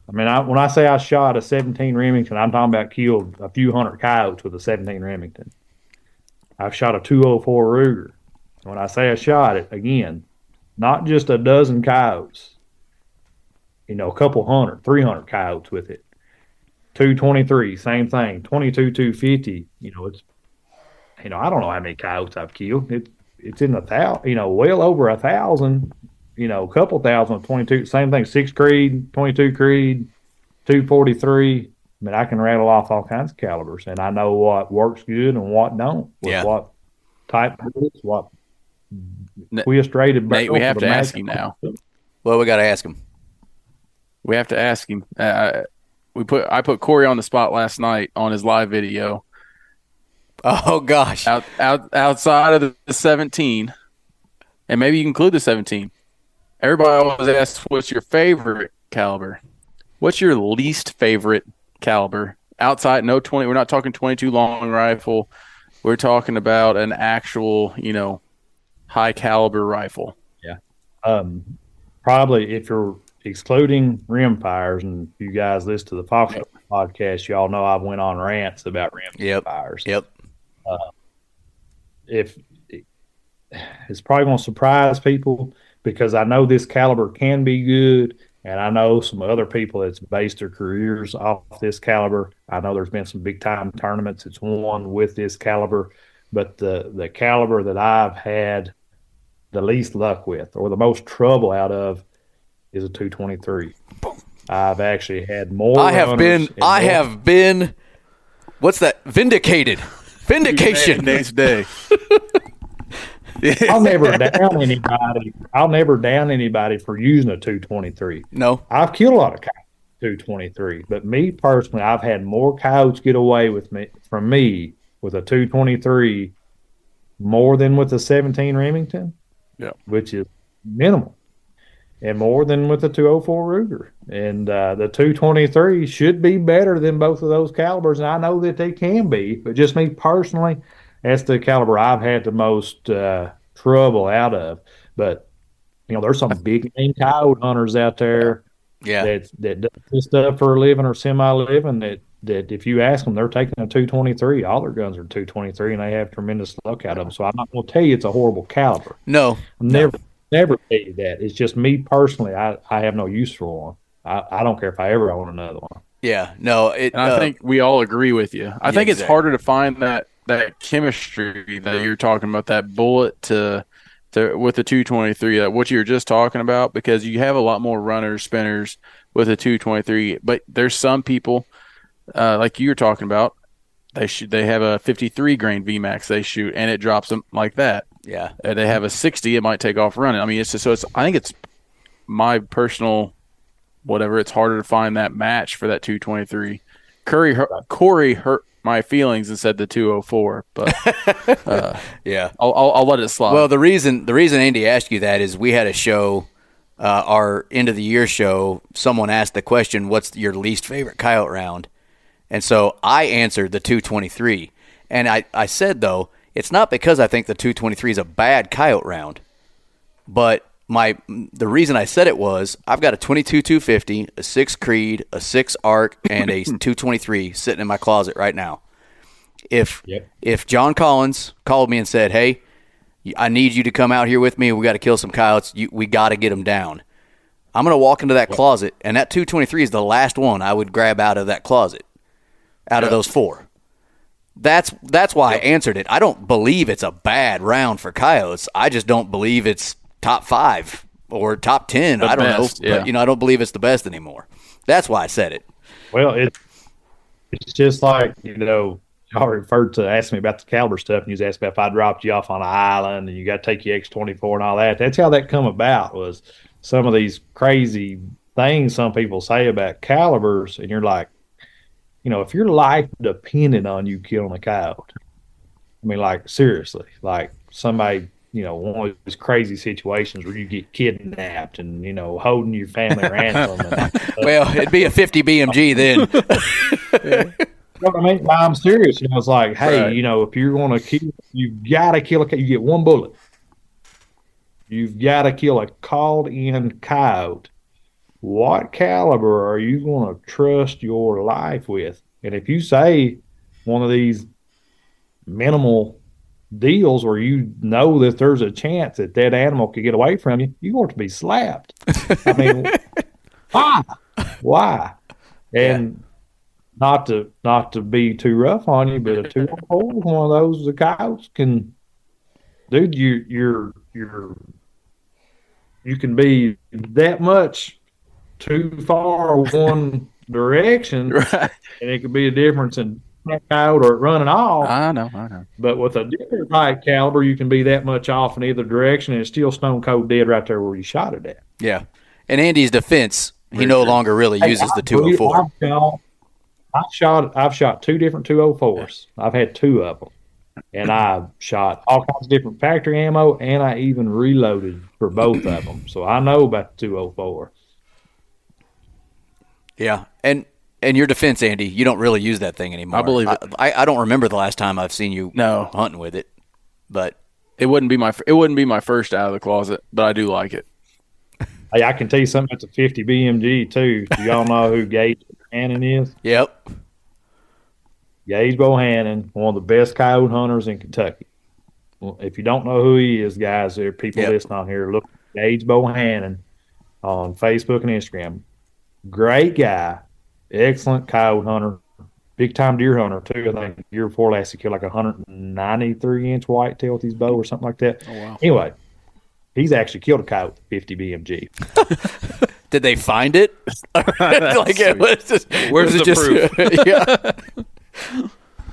Speaker 9: I mean, I, when I say I shot a seventeen Remington, I'm talking about killed a few hundred coyotes with a seventeen Remington. I've shot a two oh four Ruger. When I say I shot it, again, not just a dozen coyotes, you know, a couple hundred, three hundred coyotes with it. two twenty-three, same thing. twenty-two two fifty, you know, it's, you know, I don't know how many coyotes I've killed. It, it's in a thousand, you know, well over a thousand, you know, a couple thousand of twenty-two, same thing, six Creed, twenty-two Creed, two forty-three. I mean, I can rattle off all kinds of calibers, and I know what works good and what don't, with
Speaker 8: yeah.
Speaker 9: what type bullets, what twist rated.
Speaker 11: Nate, we have to ask him now.
Speaker 8: Well, we got to ask him.
Speaker 11: We have to ask him. Uh, we put I put Corey on the spot last night on his live video.
Speaker 8: Oh gosh!
Speaker 11: Out, out outside of the seventeen, and maybe you can include the seventeen. Everybody always asks, "What's your favorite caliber?" What's your least favorite caliber? Outside, no twenty. We're not talking twenty-two long rifle. We're talking about an actual, you know, high caliber rifle.
Speaker 9: Yeah. Um, probably if you're excluding rimfires, and you guys listen to the Fox
Speaker 8: yep.
Speaker 9: podcast, y'all know I went on rants about rimfires.
Speaker 8: Yep. Yep.
Speaker 9: Uh, if it's probably going to surprise people, because I know this caliber can be good, and I know some other people that's based their careers off this caliber. I know there's been some big time tournaments it's won with this caliber, but the the caliber that I've had the least luck with, or the most trouble out of, is a two twenty-three. I've actually had more.
Speaker 8: I have been. I
Speaker 9: more.
Speaker 8: have been. What's that? Vindicated. Vindication.
Speaker 11: Next day.
Speaker 9: I'll never down anybody. I'll never down anybody for using a two twenty-three.
Speaker 8: No,
Speaker 9: I've killed a lot of coyotes two twenty-three, but me personally, I've had more coyotes get away with me from me with a two twenty-three more than with a seventeen Remington.
Speaker 11: Yeah,
Speaker 9: which is minimal, and more than with the two oh four Ruger. And uh, the two twenty-three should be better than both of those calibers, and I know that they can be, but just me personally, that's the caliber I've had the most uh, trouble out of. But, you know, there's some big name coyote hunters out there
Speaker 8: yeah.
Speaker 9: that, that do this stuff for a living or semi-living that, that if you ask them, they're taking a two twenty-three. All their guns are two twenty-three, and they have tremendous luck out of them. So I'm not going to tell you it's a horrible caliber.
Speaker 8: No.
Speaker 9: I'm never, never tell you that. It's just me personally, I, I have no use for one. I, I don't care if I ever own another one.
Speaker 8: Yeah, no. It,
Speaker 11: and I
Speaker 8: uh,
Speaker 11: think we all agree with you. I
Speaker 8: yeah,
Speaker 11: think it's
Speaker 8: exactly.
Speaker 11: harder to find that that chemistry that you're talking about, that bullet to to with the two twenty-three, that what you were just talking about, because you have a lot more runners, spinners with a two twenty-three. But there's some people, uh, like you were talking about, they shoot, they have a fifty-three grain V MAX they shoot, and it drops them like that.
Speaker 8: Yeah,
Speaker 11: uh, they have a sixty, it might take off running. I mean, it's just, so it's. I think it's my personal. Whatever, it's harder to find that match for that two twenty-three. Curry, Corey hurt my feelings and said the two oh four, but uh,
Speaker 8: yeah,
Speaker 11: I'll, I'll, I'll let it slide.
Speaker 8: Well, the reason the reason Andy asked you that is we had a show, uh, our end of the year show. Someone asked the question, "What's your least favorite coyote round?" And so I answered the two twenty-three, and I I said though it's not because I think the two twenty-three is a bad coyote round, but My the reason I said it was I've got a twenty-two two fifty, a six Creed, a six Arc, and a two twenty-three sitting in my closet right now. If
Speaker 9: yep.
Speaker 8: if John Collins called me and said, "Hey, I need you to come out here with me. We got to kill some coyotes. You, we got to get them down." I'm going to walk into that yep. closet, and that two twenty-three is the last one I would grab out of that closet, out yep. of those four. That's that's why yep. I answered it. I don't believe it's a bad round for coyotes. I just don't believe it's top five or top ten.
Speaker 11: The
Speaker 8: I don't
Speaker 11: best,
Speaker 8: know.
Speaker 11: Yeah.
Speaker 8: But, you know, I don't believe it's the best anymore. That's why I said it.
Speaker 9: Well, it, it's just like, you know, y'all referred to asking me about the caliber stuff, and you was asking about if I dropped you off on an island and you got to take your X twenty-four and all that. That's how that come about, was some of these crazy things some people say about calibers, and you're like, you know, if your life depended on you killing a coyote, I mean, like, seriously, like somebody, you know, one of those crazy situations where you get kidnapped and, you know, holding your family ransom. And,
Speaker 8: well, it'd be a fifty B M G then.
Speaker 9: yeah. You know what I mean? I'm serious. You know, it's like, hey, right. you know, if you're going to kill, you've got to kill a, you get one bullet. You've got to kill a called-in coyote what caliber are you going to trust your life with? And if you say one of these minimal deals where you know that there's a chance that that animal could get away from you, you're going to be slapped. I mean, why? Why? And yeah. not to not to be too rough on you, but a two oh four, one of those the coyotes can, dude, you you're you're you can be that much too far one direction,
Speaker 11: right.
Speaker 9: and it could be a difference in out or running off.
Speaker 11: I know, I know.
Speaker 9: But with a different right caliber, you can be that much off in either direction, and it's still stone cold dead right there where you shot it at.
Speaker 8: Yeah. In Andy's defense, he no longer really uses hey, the two oh four.
Speaker 9: I've shot, I've shot, I've shot two different two oh fours. I've had two of them, and I've shot all kinds of different factory ammo, and I even reloaded for both of them. So I know about the two oh four.
Speaker 8: Yeah, and in your defense, Andy, you don't really use that thing anymore.
Speaker 11: I believe it.
Speaker 8: I, I don't remember the last time I've seen you
Speaker 11: no.
Speaker 8: hunting with it, but
Speaker 11: it wouldn't be my it wouldn't be my first out of the closet, but I do like it.
Speaker 9: Hey, I can tell you something. It's a fifty B M G too. Do y'all know who Gage Bohannon is?
Speaker 8: Yep.
Speaker 9: Gage Bohannon, one of the best coyote hunters in Kentucky. Well, if you don't know who he is, guys, there are people yep. listening on here. Look, Gage Bohannon on Facebook and Instagram. Great guy, excellent coyote hunter, big time deer hunter too. I think the year before last he killed like a one ninety-three inch whitetail with his bow or something like that.
Speaker 11: Oh wow!
Speaker 9: Anyway, he's actually killed a coyote with fifty B M G.
Speaker 8: Did they find it? Like it was just,
Speaker 10: where's
Speaker 8: was
Speaker 10: the
Speaker 8: it just,
Speaker 10: proof?
Speaker 8: Yeah.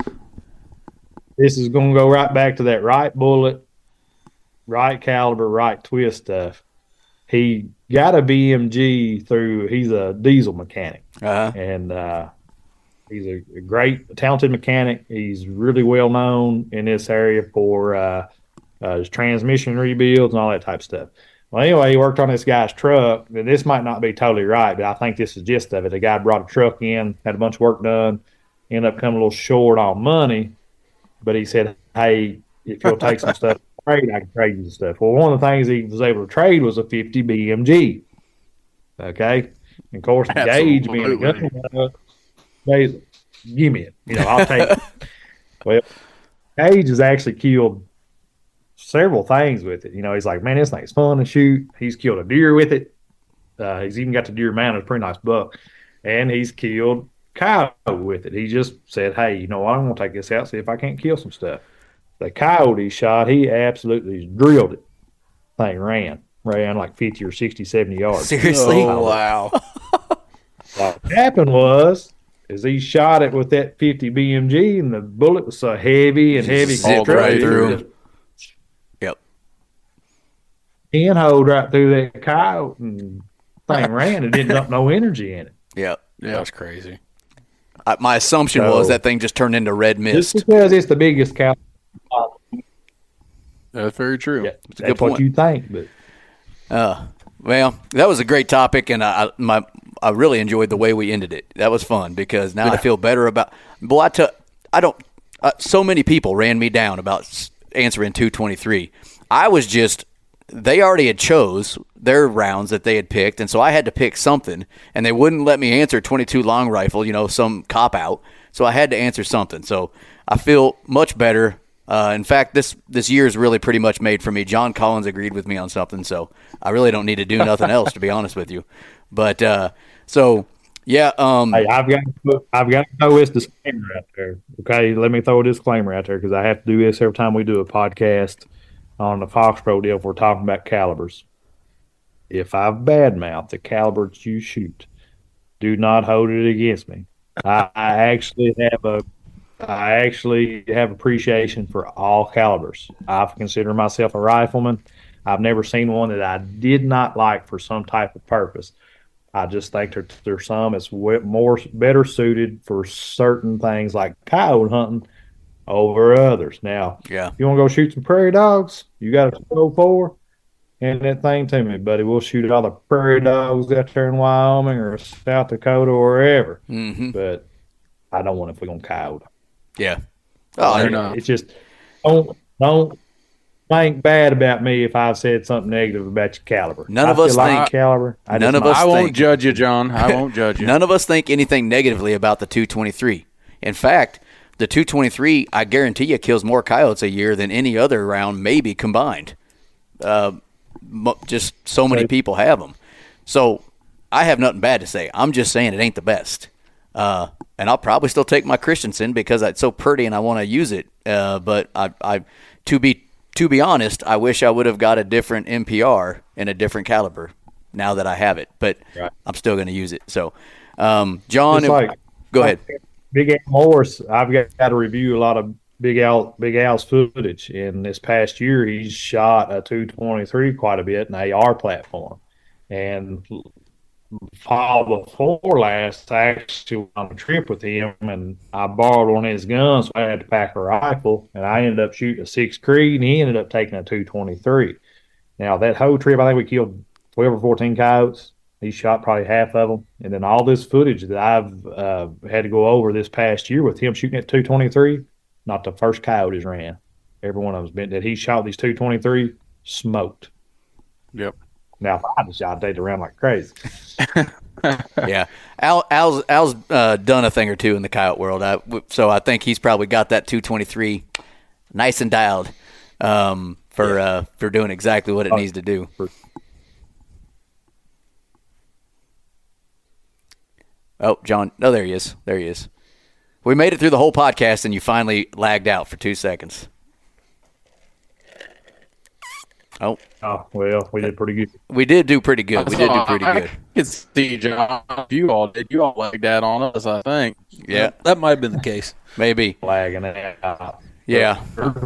Speaker 9: This is going to go right back to that right bullet, right caliber, right twist stuff. He got a B M G through, he's a diesel mechanic.
Speaker 8: Uh-huh.
Speaker 9: And uh, he's a, a great, talented mechanic. He's really well known in this area for uh, uh, his transmission rebuilds and all that type of stuff. Well, anyway, he worked on this guy's truck. And this might not be totally right, but I think this is the gist of it. The guy brought a truck in, had a bunch of work done, ended up coming a little short on money. But he said, hey, if you'll take some stuff, trade, I can trade you stuff. Well, one of the things he was able to trade was a fifty B M G. Okay? And of course, the Gage being a gun, they give me it. You know, I'll take it. Well, Gage has actually killed several things with it. You know, he's like, man, this thing's fun to shoot. He's killed a deer with it. Uh, he's even got the deer mounted, a pretty nice buck. And he's killed coyote with it. He just said, hey, you know what? I'm going to take this out, see if I can't kill some stuff. The coyote he shot, he absolutely drilled it. Thing ran. Ran like fifty or sixty, seventy yards.
Speaker 8: Seriously?
Speaker 9: Oh,
Speaker 8: wow.
Speaker 9: What happened was, is he shot it with that fifty B M G, and the bullet was so heavy and heavy.
Speaker 8: Zipped right through. Yep.
Speaker 9: Pinholed right through that coyote, and thing ran. It didn't dump no energy in it.
Speaker 8: Yep.
Speaker 10: Yeah, that's crazy.
Speaker 8: Uh, my assumption so, was that thing just turned into red mist.
Speaker 9: Just because it's the biggest cow.
Speaker 11: That's very true.
Speaker 9: Yeah,
Speaker 11: that's
Speaker 9: a good point. What you think, but
Speaker 8: uh, well, that was a great topic, and I, my I really enjoyed the way we ended it. That was fun because now yeah. I feel better about. Boy, I, t- I don't. Uh, so many people ran me down about answering two twenty-three. I was just. They already had chose their rounds that they had picked, and so I had to pick something, and they wouldn't let me answer twenty-two long rifle, you know, some cop-out, so I had to answer something. So I feel much better. Uh, in fact, this this year is really pretty much made for me. John Collins agreed with me on something, so I really don't need to do nothing else, to be honest with you. But, uh, so, yeah. Um,
Speaker 9: hey, I've got to put, I've got to throw this disclaimer out there, okay? Let me throw a disclaimer out there because I have to do this every time we do a podcast on the Fox Pro deal if we're talking about calibers. If I've badmouthed the calibers you shoot, do not hold it against me. I, I actually have a I actually have appreciation for all calibers. I consider myself a rifleman. I've never seen one that I did not like for some type of purpose. I just think there, there's some that's more better suited for certain things like coyote hunting over others. Now,
Speaker 8: yeah,
Speaker 9: if you want to go shoot some prairie dogs, you got a two oh four, hand that thing to me, buddy. We'll shoot all the prairie dogs out there in Wyoming or South Dakota or wherever.
Speaker 8: Mm-hmm.
Speaker 9: But I don't want to if we're going to coyote.
Speaker 8: Yeah.
Speaker 9: Oh, it's just don't don't think bad about me if I've said something negative about your caliber.
Speaker 8: None
Speaker 9: I
Speaker 8: of us
Speaker 9: feel like
Speaker 8: think
Speaker 9: caliber. I
Speaker 8: none
Speaker 9: just
Speaker 8: of us.
Speaker 11: I
Speaker 8: think,
Speaker 11: won't judge you, John. I won't judge you.
Speaker 8: None of us think anything negatively about the two twenty-three. In fact, the two twenty-three, I guarantee you, kills more coyotes a year than any other round, maybe combined. Uh, just so many people have them. So I have nothing bad to say. I'm just saying it ain't the best. Uh, and I'll probably still take my Christensen because it's so pretty and I want to use it. Uh, but I, I, to be to be honest, I wish I would have got a different M P R and a different caliber now that I have it. But right. I'm still going to use it. So, um, John, if,
Speaker 9: like,
Speaker 8: go ahead.
Speaker 9: Big Al Morris, I've got, got to review a lot of Big Al Big Al's footage. And this past year, he's shot a two twenty-three quite a bit in A R platform. And fall before last, I actually went on a trip with him, and I borrowed one of his guns, so I had to pack a rifle, and I ended up shooting a six Creed, and he ended up taking a two twenty-three. Now, that whole trip, I think we killed twelve or fourteen coyotes. He shot probably half of them. And then all this footage that I've uh, had to go over this past year with him shooting at two twenty-three, not the first coyote he's ran. Every one of them's been that he shot these two twenty-three, smoked.
Speaker 11: Yep.
Speaker 9: Now, if I just I'd date around like crazy.
Speaker 8: Yeah, Al, Al's Al's uh, done a thing or two in the coyote world, I, so I think he's probably got that two twenty-three nice and dialed um, for yeah. uh, for doing exactly what it needs to do. Oh, John, no, there he is. There he is. We made it through the whole podcast, and you finally lagged out for two seconds. Oh.
Speaker 9: Oh, well, we did pretty good.
Speaker 8: We did do pretty good. We did do pretty
Speaker 11: I
Speaker 8: good.
Speaker 11: can see, John, you all did. You all lagged out on us, I think.
Speaker 8: Yeah.
Speaker 10: That might have been the case.
Speaker 8: Maybe.
Speaker 9: Lagging it out.
Speaker 8: Yeah.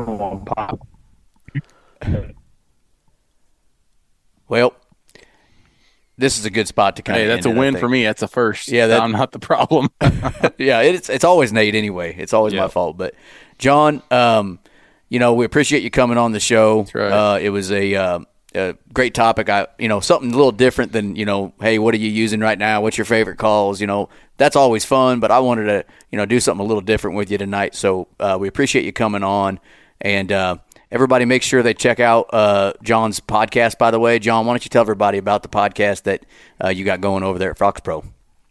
Speaker 8: Well, this is a good spot to kind
Speaker 11: hey,
Speaker 8: of.
Speaker 11: Hey, that's a
Speaker 8: it,
Speaker 11: win for me. That's a first.
Speaker 8: Yeah, that,
Speaker 11: I'm not the problem.
Speaker 8: Yeah, it's it's always Nate anyway. It's always yeah. my fault. But John, um, you know, we appreciate you coming on the show.
Speaker 11: That's right.
Speaker 8: Uh, it was a, uh, a great topic. I, you know, something a little different than, you know, hey, what are you using right now? What's your favorite calls? You know, that's always fun. But I wanted to, you know, do something a little different with you tonight. So uh, we appreciate you coming on. And uh, everybody, make sure they check out uh, John's podcast. By the way, John, why don't you tell everybody about the podcast that uh, you got going over there at Fox Pro?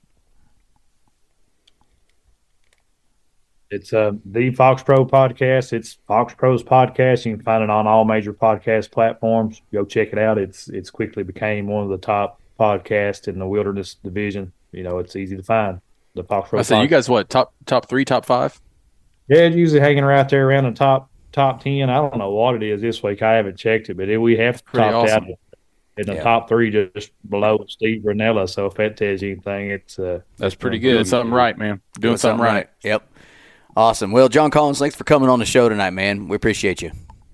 Speaker 9: It's uh, the Fox Pro podcast. It's Fox Pro's podcast. You can find it on all major podcast platforms. Go check it out. It's it's quickly became one of the top podcasts in the wilderness division. You know, it's easy to find. The Fox Pro.
Speaker 11: I said, you guys, what, top top three, top five?
Speaker 9: Yeah, it's usually hanging right there around the top top ten. I don't know what it is this week. I haven't checked it, but it, we have
Speaker 11: Pretty
Speaker 9: topped
Speaker 11: awesome.
Speaker 9: out in the
Speaker 8: Yeah.
Speaker 9: top three, just below Steve Ranella. So if that tells you anything, it's uh,
Speaker 11: That's pretty good. Doing something right, man. Doing,
Speaker 8: Doing
Speaker 11: something,
Speaker 8: something
Speaker 11: right.
Speaker 8: right. Yep. Awesome. Well, John Collins, thanks for coming on the show tonight, man. We appreciate you.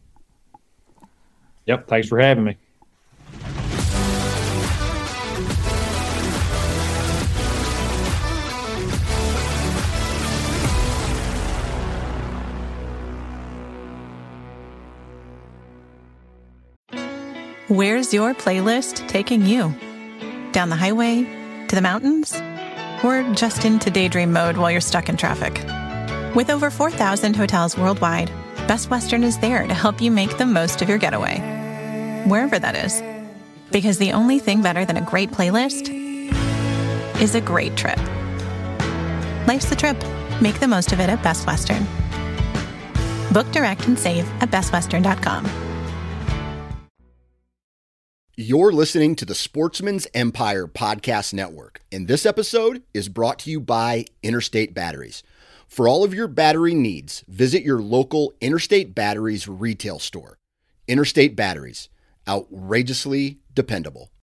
Speaker 9: Yep. Thanks for having me.
Speaker 12: Where's your playlist taking you? Down the highway? To the mountains? Or just into daydream mode while you're stuck in traffic? With over four thousand hotels worldwide, Best Western is there to help you make the most of your getaway. Wherever that is. Because the only thing better than a great playlist is a great trip. Life's the trip. Make the most of it at Best Western. Book direct and save at best western dot com.
Speaker 1: You're listening to the Sportsman's Empire Podcast Network, and this episode is brought to you by Interstate Batteries. For all of your battery needs, visit your local Interstate Batteries retail store. Interstate Batteries, outrageously dependable.